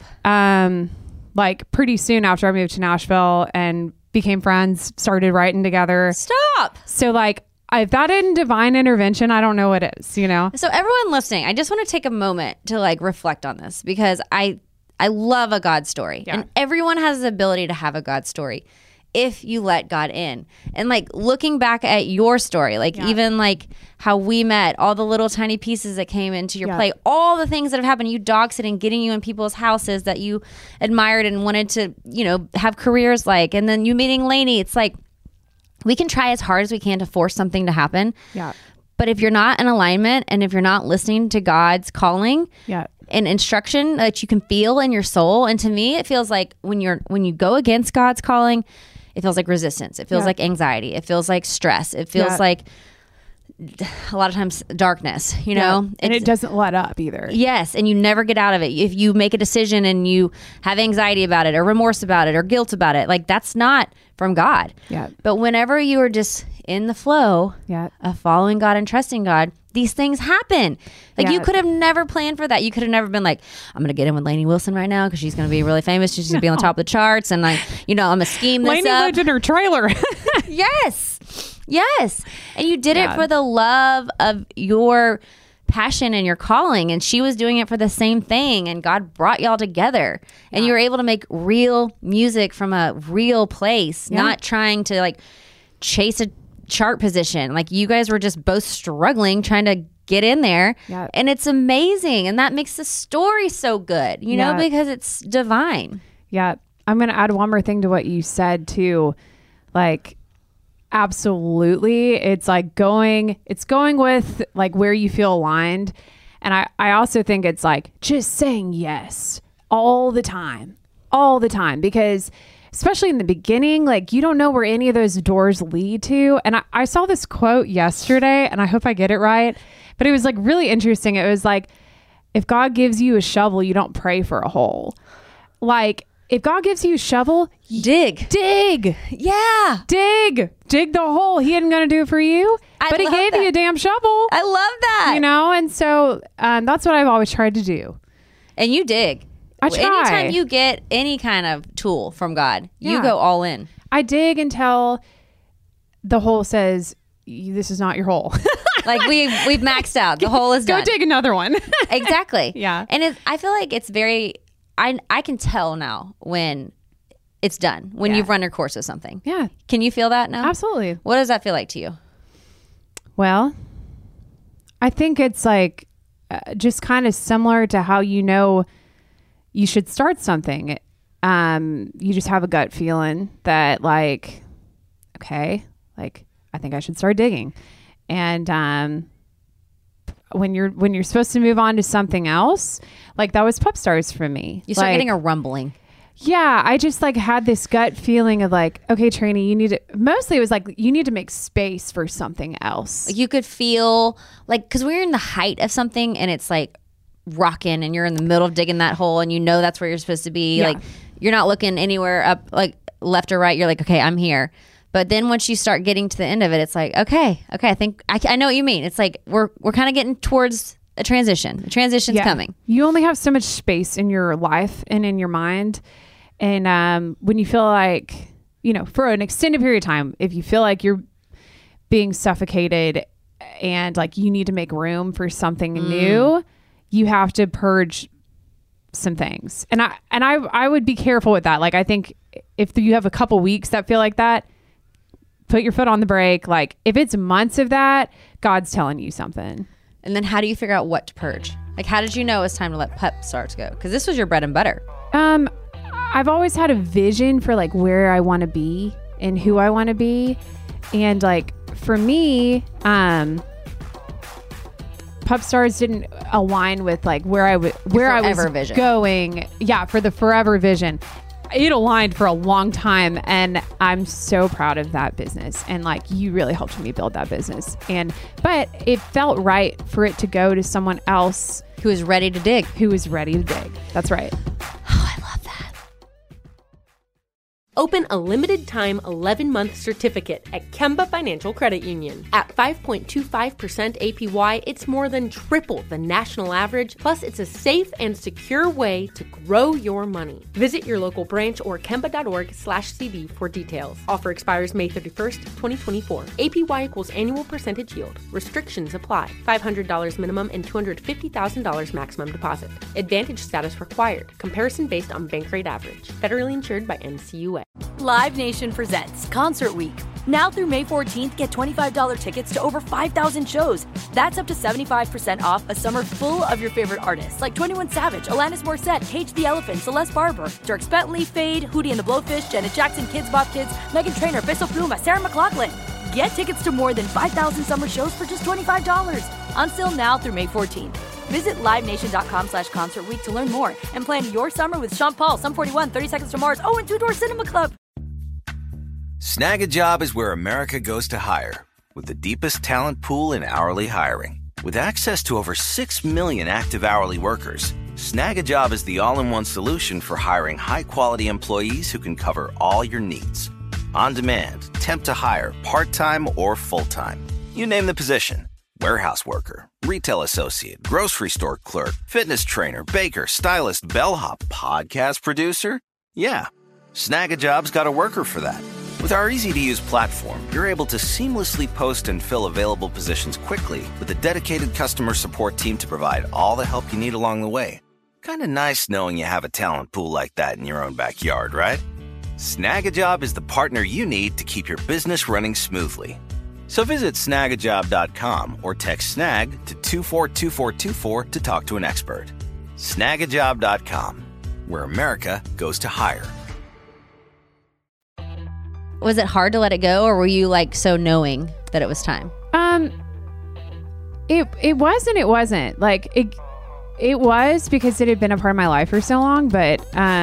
Like pretty soon after I moved to Nashville and became friends, started writing together. Stop. So like, if that isn't divine intervention, I don't know what is, you know? So everyone listening, I just want to take a moment to like reflect on this, because I love a God story. Yeah. And everyone has the ability to have a God story if you let God in. And like looking back at your story, like even like how we met, all the little tiny pieces that came into your play, all the things that have happened, you dog sitting, getting you in people's houses that you admired and wanted to, you know, have careers like, and then you meeting Lainey. It's like, we can try as hard as we can to force something to happen. Yeah. But if you're not in alignment, and if you're not listening to God's calling and instruction that you can feel in your soul, and to me, it feels like when you go against God's calling, it feels like resistance. It feels like anxiety. It feels like stress. It feels like a lot of times darkness, you know? And it doesn't let up either. Yes. And you never get out of it. If you make a decision and you have anxiety about it or remorse about it or guilt about it, like that's not from God. Yeah. But whenever you are just in the flow of following God and trusting God, these things happen. Like you could have never planned for that. You could have never been like, I'm going to get in with Lainey Wilson right now because she's going to be really famous. She's going to be on the top of the charts. And like, you know, I'm going to scheme this Lainey up. lived in her trailer. Yes. And you did it for the love of your passion and your calling, and she was doing it for the same thing, and God brought y'all together, and you were able to make real music from a real place, not trying to like chase a chart position. Like you guys were just both struggling trying to get in there, and it's amazing, and that makes the story so good, you know, because it's divine. I'm gonna add one more thing to what you said too. Like, absolutely, it's like going with like where you feel aligned. And I also think it's like just saying yes all the time, because especially in the beginning, like you don't know where any of those doors lead to. And I saw this quote yesterday, and I hope I get it right, but it was like really interesting. It was like, if God gives you a shovel, you don't pray for a hole. Like, if God gives you a shovel, dig. Yeah. Dig the hole. He isn't going to do it for you, but he gave you a damn shovel. I love that. You know? And so that's what I've always tried to do. And you dig. I try. Anytime you get any kind of tool from God, you go all in. I dig until the hole says, this is not your hole. Like we've maxed out. The hole is done. Go dig another one. Exactly. Yeah. And I feel like it's very... I can tell now when it's done, when you've run your course of something. Yeah. Can you feel that now? Absolutely. What does that feel like to you? Well, I think it's like just kind of similar to how you know you should start something. You just have a gut feeling that like, okay, like I think I should start digging. And when you're supposed to move on to something else, like that was Pup Stars for me. You start like, getting a rumbling. Yeah, I just like had this gut feeling of like, okay, Tranny, you need to, mostly it was like, you need to make space for something else. You could feel like, because we're in the height of something and it's like rocking and you're in the middle of digging that hole and you know that's where you're supposed to be. Like you're not looking anywhere up, like left or right. You're like, okay, I'm here. But then once you start getting to the end of it, it's like, okay, I think I know what you mean. It's like we're kind of getting towards a transition. The transition's coming. You only have so much space in your life and in your mind. And when you feel like, you know, for an extended period of time, if you feel like you're being suffocated and like you need to make room for something new, you have to purge some things. And I would be careful with that. Like, I think if you have a couple weeks that feel like that, put your foot on the brake. Like if it's months of that, God's telling you something. And then how do you figure out what to purge? Like, how did you know it's time to let Pup Stars go? Because this was your bread and butter. I've always had a vision for like where I want to be and who I want to be. And like for me, Pup Stars didn't align with like where I was vision. Going. Yeah, for the forever vision. It aligned for a long time, and I'm so proud of that business. And like, you really helped me build that business. But it felt right for it to go to someone else who is ready to dig. That's right. Oh, I love that. Open a limited-time 11-month certificate at Kemba Financial Credit Union. At 5.25% APY, it's more than triple the national average, plus it's a safe and secure way to grow your money. Visit your local branch or kemba.org/cb for details. Offer expires May 31st, 2024. APY equals annual percentage yield. Restrictions apply. $500 minimum and $250,000 maximum deposit. Advantage status required. Comparison based on bank rate average. Federally insured by NCUA. Live Nation presents Concert Week. Now through May 14th, get $25 tickets to over 5,000 shows. That's up to 75% off a summer full of your favorite artists like 21 Savage, Alanis Morissette, Cage the Elephant, Celeste Barber, Dierks Bentley, Fade, Hootie and the Blowfish, Janet Jackson, Kids Bop Kids, Meghan Trainor, Bissell Pluma, Sarah McLachlan. Get tickets to more than 5,000 summer shows for just $25. Until now through May 14th. Visit LiveNation.com/Concert Week to learn more and plan your summer with Sean Paul, Sum 41, 30 Seconds to Mars, and Two Door Cinema Club. Snag a Job is where America goes to hire, with the deepest talent pool in hourly hiring. With access to over 6 million active hourly workers, Snag a Job is the all-in-one solution for hiring high-quality employees who can cover all your needs. On demand, temp to hire, part-time or full-time. You name the position. Warehouse worker, retail associate, grocery store clerk, fitness trainer, baker, stylist, bellhop, podcast producer. Yeah, Snag a Job's got a worker for that. With our easy-to-use platform, you're able to seamlessly post and fill available positions quickly with a dedicated customer support team to provide all the help you need along the way. Kind of nice knowing you have a talent pool like that in your own backyard, right? Snagajob is the partner you need to keep your business running smoothly. So visit snagajob.com or text snag to 242424 to talk to an expert. Snagajob.com, where America goes to hire. Was it hard to let it go, or were you like so knowing that it was time? It was and it wasn't. Like it was because it had been a part of my life for so long, but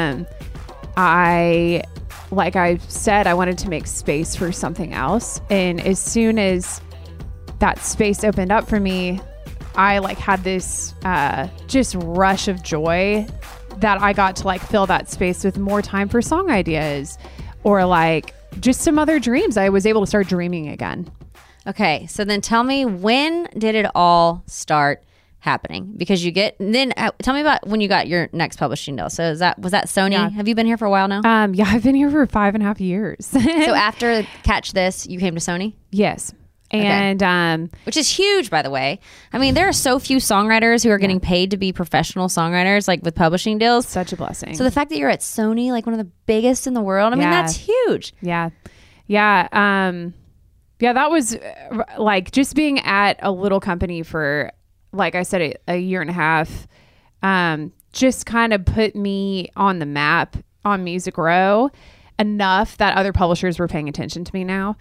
like I said, I wanted to make space for something else. And as soon as that space opened up for me, I like had this just rush of joy that I got to like fill that space with more time for song ideas or like just some other dreams. I was able to start dreaming again. Okay, so then tell me, when did it all start happening? Because tell me about when you got your next publishing deal. So was that Sony? Yeah. Have you been here for a while now? Yeah, I've been here for 5.5 years. So after Catch This, you came to Sony? Yes. And which is huge, by the way. I mean, there are so few songwriters who are getting paid to be professional songwriters, like with publishing deals. Such a blessing. So the fact that you're at Sony, like one of the biggest in the world, I mean, that's huge. Yeah. That was like just being at a little company for, like I said, a year and a half, just kind of put me on the map on Music Row enough that other publishers were paying attention to me now.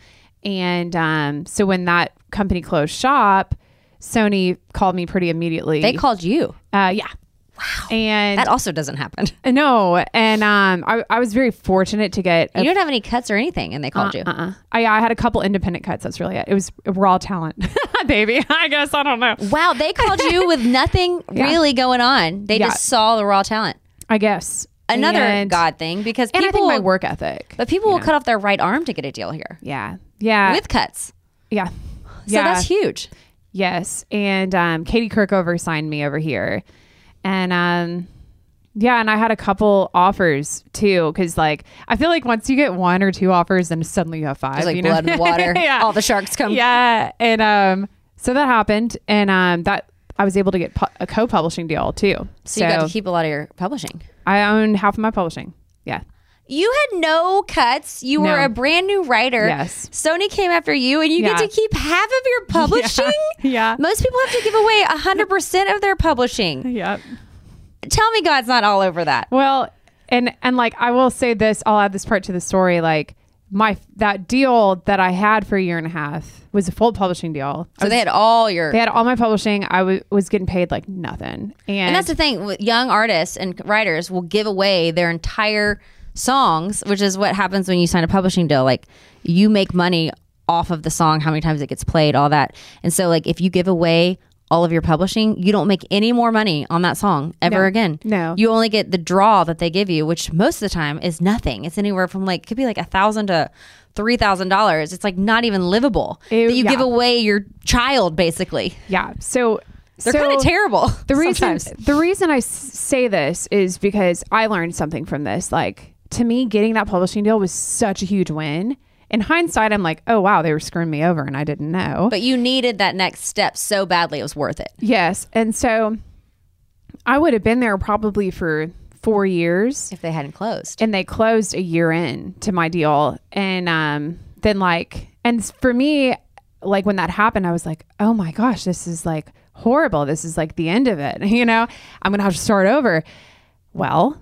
And so when that company closed shop, Sony called me pretty immediately. They called you? Yeah. Wow. And that also doesn't happen. No. And I was very fortunate to get... You didn't have any cuts or anything, and they called you. I had a couple independent cuts. That's really it. It was raw talent, baby. I guess. I don't know. Wow. They called you with nothing really going on. They just saw the raw talent. I guess. Another God thing, because people... And I think my work ethic. But people will cut off their right arm to get a deal here. Yeah. Yeah. With cuts. Yeah. So that's huge. Yes. And Katie Kirkover signed me over here. And and I had a couple offers too, because like I feel like once you get 1 or 2 offers, then suddenly you have 5. It's like blood in the water. Yeah. All the sharks come. Yeah. And so that happened, and that I was able to get a co-publishing deal too. So you got to keep a lot of your publishing. I owned half of my publishing. Yeah. You had no cuts. You were a brand new writer. Yes. Sony came after you, and you get to keep half of your publishing? Yeah. Most people have to give away 100% of their publishing. Yep. Tell me God's not all over that. Well, and like I will say this, I'll add this part to the story. Like that deal that I had for a year and a half was a full publishing deal. So they had all my publishing. I was getting paid like nothing. And that's the thing. Young artists and writers will give away their entire songs, which is what happens when you sign a publishing deal. Like you make money off of the song, how many times it gets played, all that. And so like if you give away all of your publishing, you don't make any more money on that song ever again. No. You only get the draw that they give you, which most of the time is nothing. It's anywhere from like, could be like $1,000 to $3,000. It's like not even livable. That you give away your child, basically. Yeah. So they're kind of terrible. The reason I say this is because I learned something from this. Like to me, getting that publishing deal was such a huge win. In hindsight, I'm like, oh, wow, they were screwing me over and I didn't know. But you needed that next step so badly, it was worth it. Yes. And so I would have been there probably for 4 years. If they hadn't closed. And they closed a year in to my deal. And then like, and for me, like when that happened, I was like, oh my gosh, this is like horrible. This is like the end of it. You know, I'm going to have to start over. Well,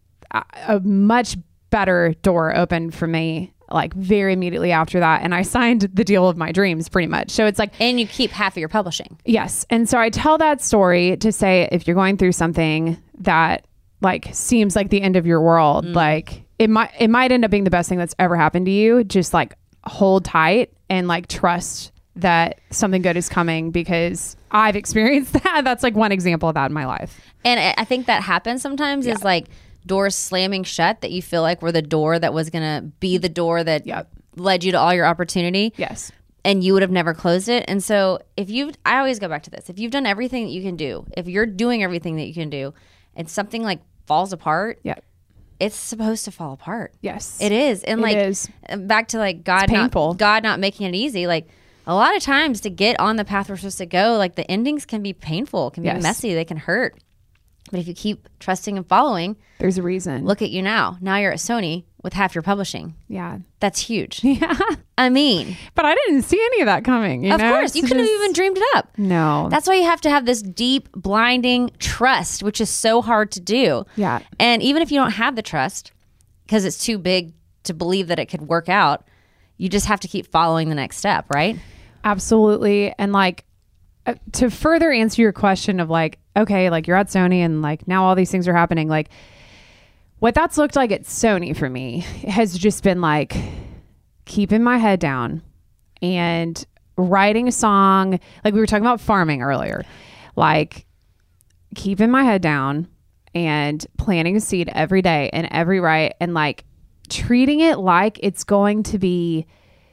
a much better door opened for me like very immediately after that, and I signed the deal of my dreams pretty much. So it's like, and you keep half of your publishing. Yes. And so I tell that story to say, if you're going through something that like seems like the end of your world, like it might end up being the best thing that's ever happened to you. Just like hold tight and like trust that something good is coming, because I've experienced that. That's like one example of that in my life. And I think that happens sometimes is like doors slamming shut that you feel like were the door that was going to be the door that led you to all your opportunity. Yes. And you would have never closed it. And so I always go back to this. If you've done everything that you can do, if you're doing everything that you can do and something like falls apart, it's supposed to fall apart. Yes. It is. And It is. back to like God painful. not making it easy. Like a lot of times to get on the path we're supposed to go, like the endings can be painful, can be Yes. messy, they can hurt. But if you keep trusting and following, There's a reason. look at you now. Now you're at Sony with half your publishing. Yeah. That's huge. Yeah. I mean, But I didn't see any of that coming. You of know? course, you It's couldn't have just- even dreamed it up. No. That's why you have to have this deep, blinding trust, which is so hard to do. Yeah. And even if you don't have the trust, because it's too big to believe that it could work out, you just have to keep following the next step, right? Absolutely. And like to further answer your question of like, okay, like you're at Sony and like now all these things are happening. Like what that's looked like at Sony for me has just been like keeping my head down and writing a song. Like we were talking about farming earlier, like keeping my head down and planting a seed every day and every write and like treating it like it's going to be,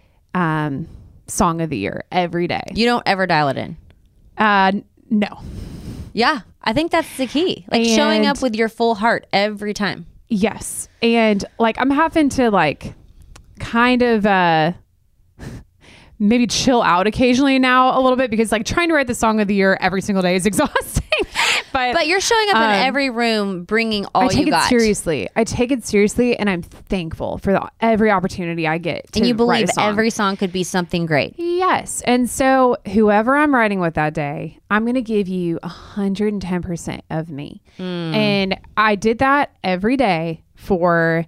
song of the year every day. You don't ever dial it in. No. Yeah, I think that's the key. Like showing up with your full heart every time. Yes. And like I'm having to like kind of maybe chill out occasionally now a little bit because like trying to write the song of the year every single day is exhausting. But you're showing up in every room bringing all I take you got. it seriously. I take it seriously and I'm thankful for every opportunity I get to And you write believe a song. every song could be something great. Yes. And so whoever I'm writing with that day, I'm going to give you 110% of me. And I did that every day for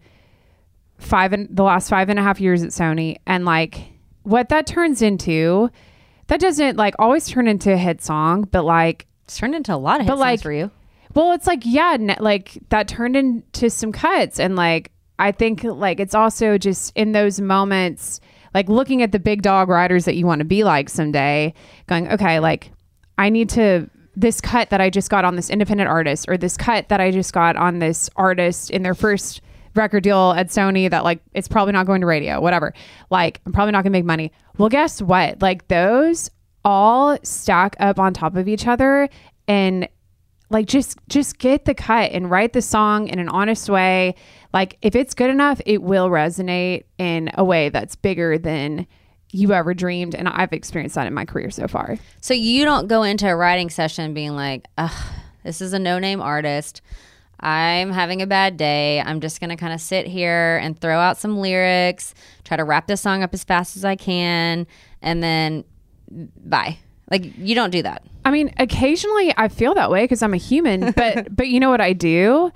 the last 5.5 years at Sony. And like what that turns into, that doesn't like always turn into a hit song, but like, It's turned into a lot of hit songs for you. well, it's like, yeah, like that turned into some cuts. And like, I think like it's also just in those moments, like looking at the big dog writers that you want to be like someday going, okay, like I need to, this cut that I just got on this independent artist or this cut that I just got on this artist in their first record deal at Sony that like, it's probably not going to radio, whatever. Like I'm probably not gonna make money. Well, guess what? Like those all stack up on top of each other and like just get the cut and write the song in an honest way. Like if it's good enough, it will resonate in a way that's bigger than you ever dreamed. And I've experienced that in my career so far. So you don't go into a writing session being like, this is a no-name artist. I'm having a bad day. I'm just going to kind of sit here and throw out some lyrics, try to wrap this song up as fast as I can, and then bye. Like you don't do that. I mean, occasionally I feel that way because I'm a human, but you know what I do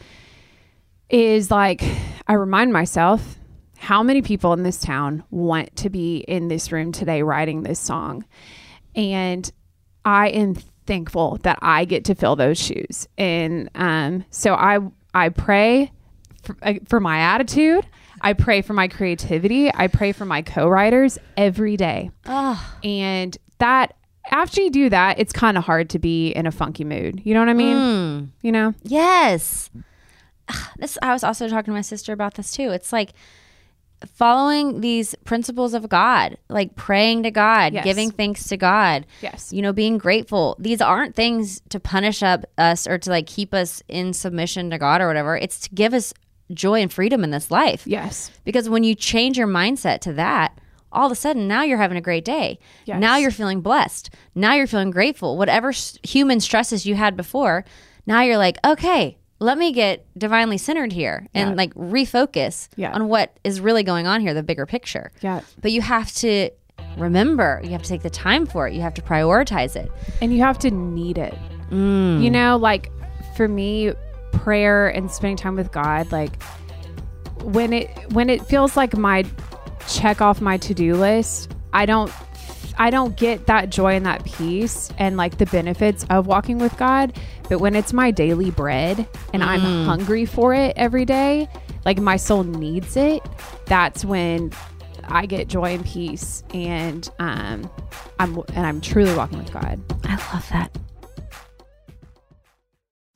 is like, I remind myself how many people in this town want to be in this room today writing this song. And I am thankful that I get to fill those shoes. And so I pray for my attitude. I pray for my creativity. I pray for my co-writers every day. And that after you do that, it's kind of hard to be in a funky mood. You know what I mean? You know? Yes. I was also talking to my sister about this too. It's like following these principles of God, like praying to God, Yes. giving thanks to God. Yes. You know, being grateful. These aren't things to punish us or to like keep us in submission to God or whatever. It's to give us joy and freedom in this life. Yes. Because when you change your mindset to that, all of a sudden now you're having a great day. Yes. Now you're feeling blessed. Now you're feeling grateful. Whatever human stresses you had before, now you're like, okay, let me get divinely centered here and like refocus on what is really going on here, the bigger picture. Yeah. But you have to remember, you have to take the time for it. You have to prioritize it. And you have to need it. You know, like for me, prayer and spending time with God, like when it feels like my check off my to-do list, I don't get that joy and that peace and like the benefits of walking with God. But when it's my daily bread and I'm hungry for it every day, like my soul needs it, that's when I get joy and peace, and I'm truly walking with God. I love that.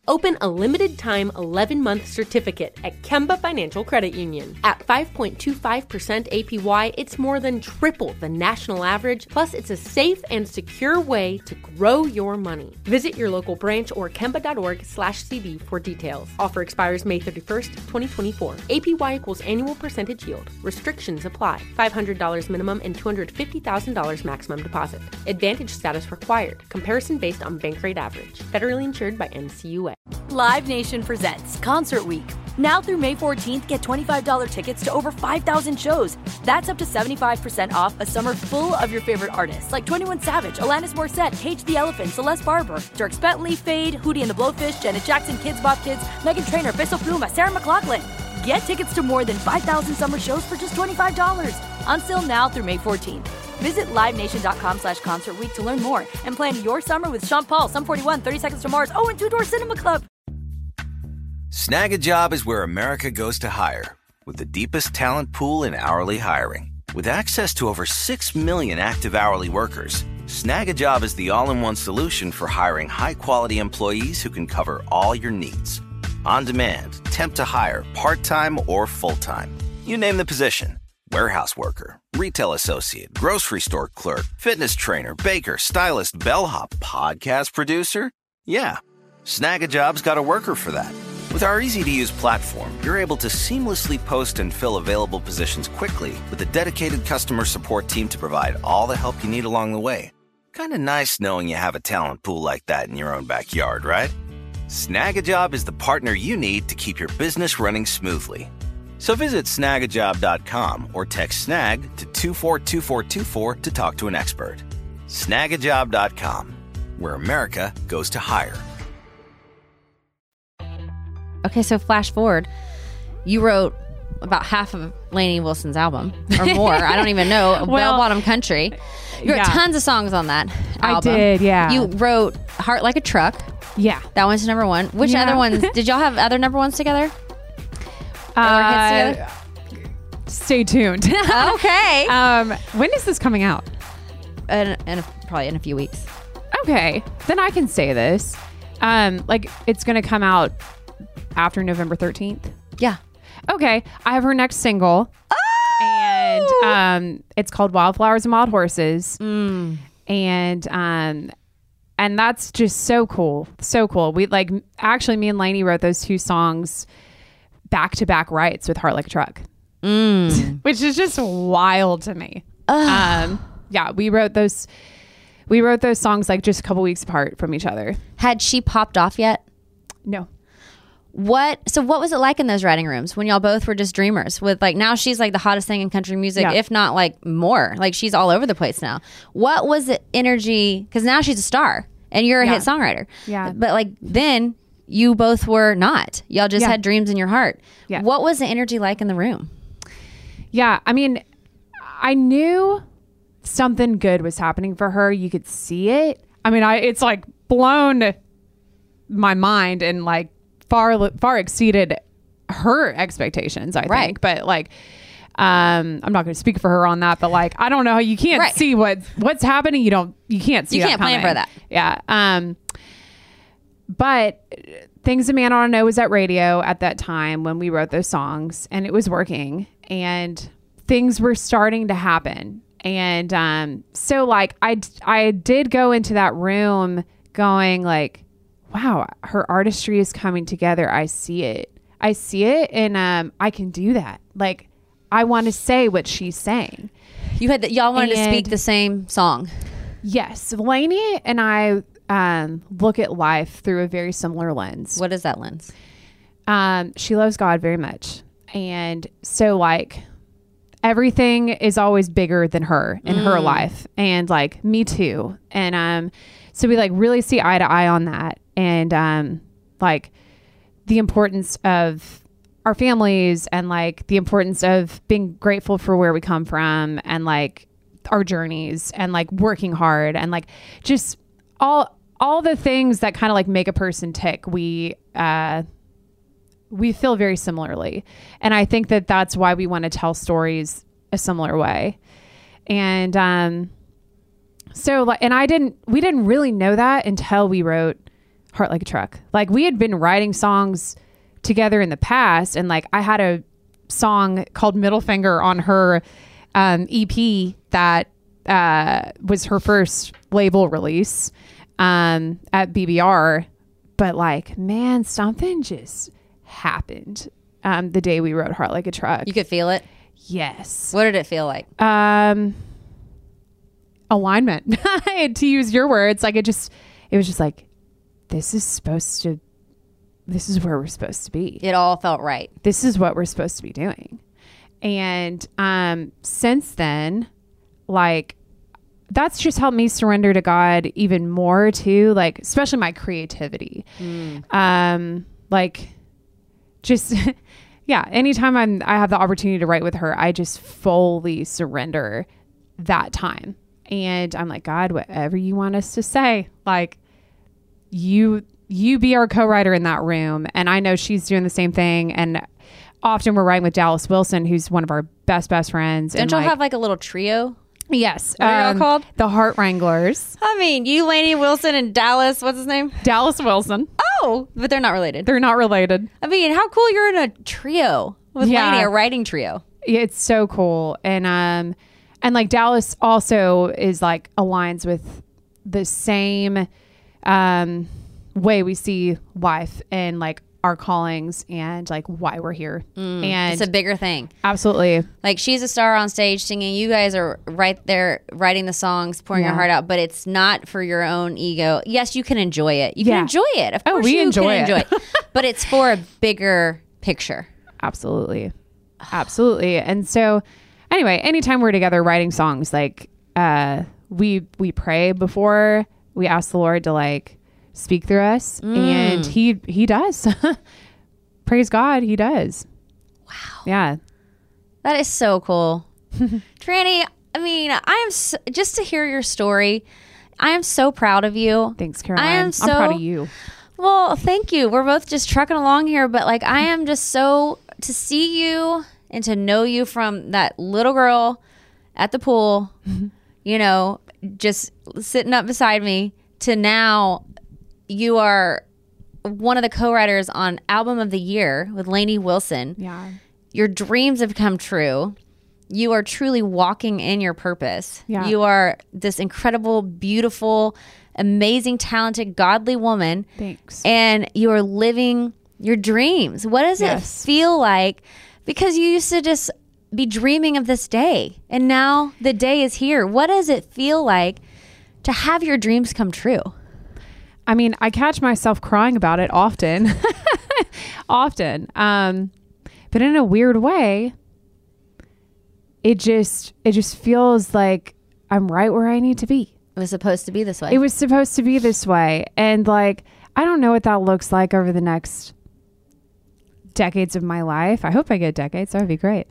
Open a limited time 11-month certificate at Kemba Financial Credit Union. At 5.25% APY, it's more than triple the national average, plus it's a safe and secure way to grow your money. Visit your local branch or kemba.org/cb for details. Offer expires May 31st, 2024. APY equals annual percentage yield. Restrictions apply. $500 minimum and $250,000 maximum deposit. Advantage status required. Comparison based on bank rate average. Federally insured by NCUA. Live Nation presents Concert Week. Now through May 14th, get $25 tickets to over 5,000 shows. That's up to 75% off a summer full of your favorite artists like 21 Savage, Alanis Morissette, Cage the Elephant, Celeste Barber, Dierks Bentley, Fade, Hootie and the Blowfish, Janet Jackson, Kids Bop Kids, Meghan Trainor, Bissell Pluma, Sarah McLachlan. Get tickets to more than 5,000 summer shows for just $25. Until now through May 14th. Visit LiveNation.com/Concert Week to learn more and plan your summer with Sean Paul, Sum 41, 30 Seconds to Mars, and Two Door Cinema Club. Snag a Job is where America goes to hire, with the deepest talent pool in hourly hiring. With access to over 6 million active hourly workers, Snag a Job is the all-in-one solution for hiring high-quality employees who can cover all your needs. On demand, temp to hire, part-time or full-time. You name the position. Warehouse worker, retail associate, grocery store clerk, fitness trainer, baker, stylist, bellhop, podcast producer. Yeah, Snag a Job's got a worker for that. With our easy-to-use platform, you're able to seamlessly post and fill available positions quickly with a dedicated customer support team to provide all the help you need along the way. Kind of nice knowing you have a talent pool like that in your own backyard, right? Snag a Job is the partner you need to keep your business running smoothly. So visit snagajob.com or text snag to 242424 to talk to an expert. Snagajob.com, where America goes to hire. Okay, so flash forward. You wrote about half of Lainey Wilson's album or more. I don't even know. Bell Bottom Country. You wrote tons of songs on that album. I did, yeah. You wrote Heart Like a Truck. Yeah. That one's number one. Which other ones? Did y'all have other number ones together? Stay tuned. Okay. When is this coming out? Probably in a few weeks. Okay. Then I can say this. It's going to come out after November 13th. Yeah. Okay. I have her next single. Oh! And it's called Wildflowers and Wild Horses. And that's just so cool. So cool. We actually, me and Lainey wrote those two songs back-to-back rights with Heart Like a Truck. Which is just wild to me. Yeah, we wrote those songs just a couple weeks apart from each other. Had she popped off yet? No. What was it like in those writing rooms when y'all both were just dreamers with now she's the hottest thing in country music, if not more, she's all over the place now. What was the energy? Because now she's a star and you're a hit songwriter. Yeah. But then you both were not. Y'all just had dreams in your heart. Yeah. What was the energy like in the room? Yeah. I mean, I knew something good was happening for her. You could see it. I mean, it's blown my mind and far exceeded her expectations, I think. But I'm not going to speak for her on that, but I don't know how you can't see what's happening. You can't see. You can't plan for that. Yeah. But Things a Man Ought to Know was at radio at that time when we wrote those songs, and it was working, and things were starting to happen. And so I did go into that room going wow, her artistry is coming together. I see it, and I can do that. I want to say what she's saying. Y'all wanted to speak the same song. Yes, Lainey and I look at life through a very similar lens. What is that lens? She loves God very much, and so everything is always bigger than her in her life, and me too. And so we really see eye to eye on that. And the importance of our families, and the importance of being grateful for where we come from, and our journeys, and working hard, and just all the things that kind of make a person tick. We feel very similarly, and I think that that's why we want to tell stories a similar way. And we didn't really know that until we wrote Heart Like a Truck. Like we had been writing songs together in the past, and like I had a song called Middle Finger on her EP that was her first label release at BBR. But like, man, something just happened the day we wrote Heart Like a Truck. You could feel it? Yes. What did it feel like? Alignment. To use your words, like it was just like, this is where we're supposed to be. It all felt right. This is what we're supposed to be doing. And since then, like, that's just helped me surrender to God even more too, like, especially my creativity. Like, just, yeah, anytime I have the opportunity to write with her, I just fully surrender that time. And I'm like, God, whatever you want us to say, like, you be our co-writer in that room. And I know she's doing the same thing. And often we're writing with Dallas Wilson, who's one of our best friends. Don't and y'all like, have like a little trio? Yes. What are y'all called? The Heart Wranglers. I mean, you, Lainey Wilson, and Dallas, what's his name? Dallas Wilson. Oh, but they're not related. They're not related. I mean, how cool you're in a trio with Yeah. Lainey, a writing trio. Yeah, it's so cool. And like Dallas also is like aligns with the same way we see life and like our callings and like why we're here. And It's a bigger thing. absolutely. Like she's a star on stage singing. You guys are right there writing the songs, pouring your Yeah. heart out, but it's not for your own ego. Yes, you can enjoy it. You Yeah. can enjoy it. Of Oh, course we you enjoy can it. enjoy it. But it's for a bigger picture. Absolutely. Absolutely. And so anyway, anytime we're together writing songs, like we pray before we ask the Lord to like speak through us, and he does. Praise God, he does. Wow. Yeah. That is so cool. Tranny, I mean, I am just to hear your story. I am so proud of you. Thanks, Caroline. I am I'm so proud of you. Well, thank you. We're both just trucking along here, but like I am just so to see you and to know you from that little girl at the pool, you know, just sitting up beside me to now you are one of the co-writers on Album of the Year with Lainey Wilson. Yeah. Your dreams have come true. You are truly walking in your purpose. Yeah. You are this incredible, beautiful, amazing, talented, godly woman. Thanks. And you are living your dreams. What does Yes. it feel like? Because you used to just be dreaming of this day, and now the day is here. What does it feel like to have your dreams come true? I mean, I catch myself crying about it often. Often. But in a weird way, it just feels like I'm right where I need to be. It was supposed to be this way. It was supposed to be this way. And like, I don't know what that looks like over the next decades of my life. I hope I get decades. That would be great.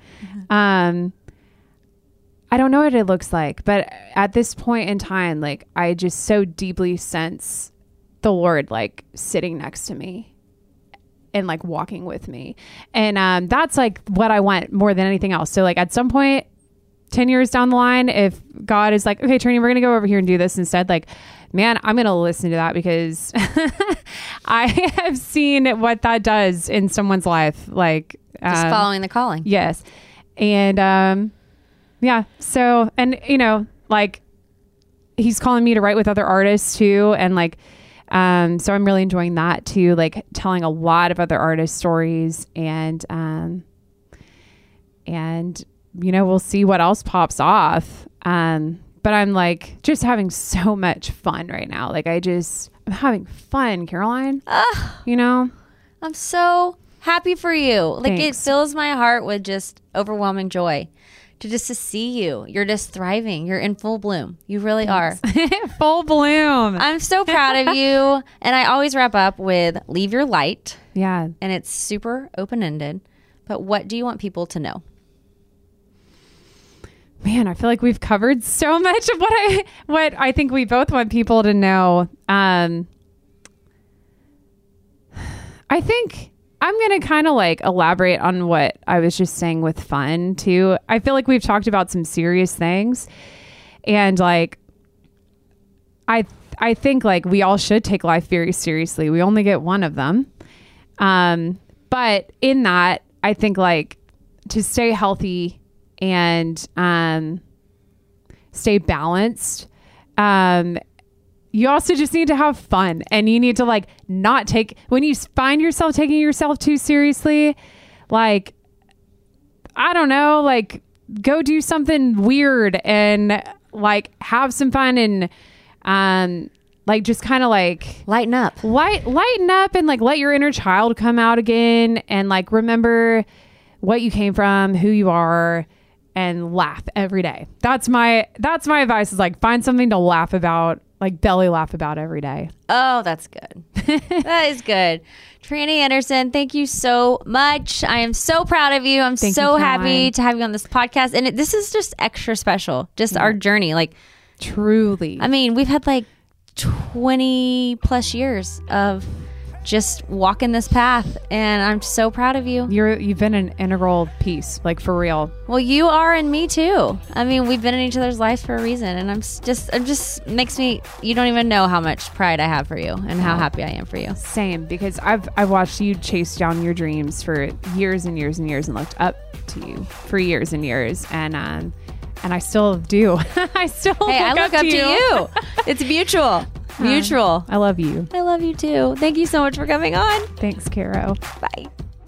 I don't know what it looks like, but at this point in time, like I just so deeply sense the Lord like sitting next to me and like walking with me. And that's like what I want more than anything else. So like at some point 10 years down the line, if God is like, okay, Trini, we're going to go over here and do this instead, like, man, I'm going to listen to that because I have seen what that does in someone's life. Like just following the calling. yes. And yeah. So, and you know, like he's calling me to write with other artists too. And like, so I'm really enjoying that too, like telling a lot of other artists' stories and you know, we'll see what else pops off. But I'm like just having so much fun right now. Like I'm having fun, Caroline. You know, I'm so happy for you. Like Thanks. it fills my heart with just overwhelming joy to see you. You're just thriving. You're in full bloom. You really are. full bloom. I'm so proud of you. And I always wrap up with leave your light. Yeah. And it's super open-ended. But what do you want people to know? Man, I feel like we've covered so much of what I think we both want people to know. I think I'm going to kind of like elaborate on what I was just saying with fun too. I feel like we've talked about some serious things and like, I think like we all should take life very seriously. We only get one of them. But in that, I think like to stay healthy and stay balanced, you also just need to have fun, and you need to like not take, when you find yourself taking yourself too seriously, like, I don't know, like go do something weird and like have some fun and like just kind of like lighten up and like let your inner child come out again, and like remember what you came from, who you are, and laugh every day. That's my advice, is like find something to laugh about, like belly laugh about every day. Oh, that's good. That is good. Tranny Anderson, thank you so much. I am so proud of you. I'm so happy to have you on this podcast. And this is just extra special, just our journey. Like, truly. I mean, we've had like 20 plus years of just walking this path, and I'm so proud of you. You've been an integral piece, like for real. Well, you are, and me too. I mean, we've been in each other's lives for a reason, and it just makes me, you don't even know how much pride I have for you and how happy I am for you. Same, because I've watched you chase down your dreams for years and years and years, and looked up to you for years and years, and I still do. I look up to you. It's mutual. Mutual. I love you. I love you too. Thank you so much for coming on. Thanks, Caro. Bye.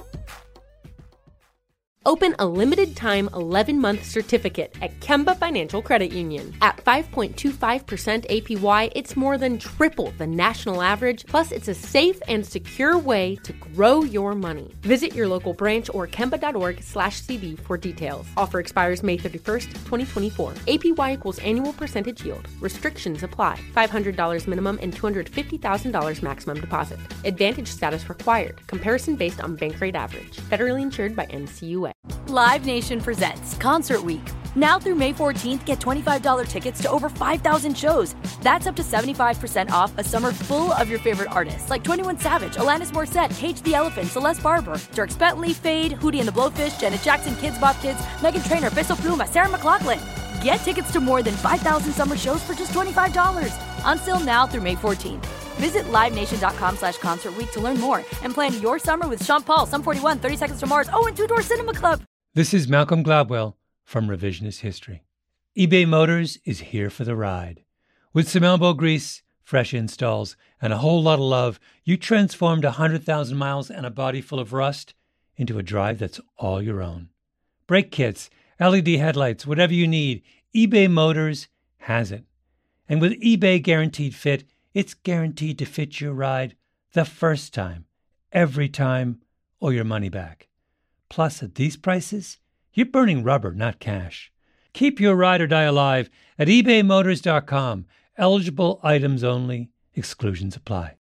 Open a limited-time 11-month certificate at Kemba Financial Credit Union. At 5.25% APY, it's more than triple the national average, plus it's a safe and secure way to grow your money. Visit your local branch or kemba.org/cd for details. Offer expires May 31st, 2024. APY equals annual percentage yield. Restrictions apply. $500 minimum and $250,000 maximum deposit. Advantage status required. Comparison based on bank rate average. Federally insured by NCUA. Live Nation presents Concert Week. Now through May 14th, get $25 tickets to over 5,000 shows. That's up to 75% off a summer full of your favorite artists like 21 Savage, Alanis Morissette, Cage the Elephant, Celeste Barber, Dierks Bentley, Fade, Hootie and the Blowfish, Janet Jackson, Kids Bop Kids, Meghan Trainor, Bissell Pluma, Sarah McLachlan. Get tickets to more than 5,000 summer shows for just $25. Until now through May 14th. Visit LiveNation.com/Concert Week to learn more and plan your summer with Sean Paul, Sum 41, 30 Seconds to Mars, and Two Door Cinema Club. This is Malcolm Gladwell from Revisionist History. eBay Motors is here for the ride. With some elbow grease, fresh installs, and a whole lot of love, you transformed 100,000 miles and a body full of rust into a drive that's all your own. Brake kits, LED headlights, whatever you need, eBay Motors has it. And with eBay Guaranteed Fit, it's guaranteed to fit your ride the first time, every time, or your money back. Plus, at these prices, you're burning rubber, not cash. Keep your ride or die alive at ebaymotors.com. Eligible items only. Exclusions apply.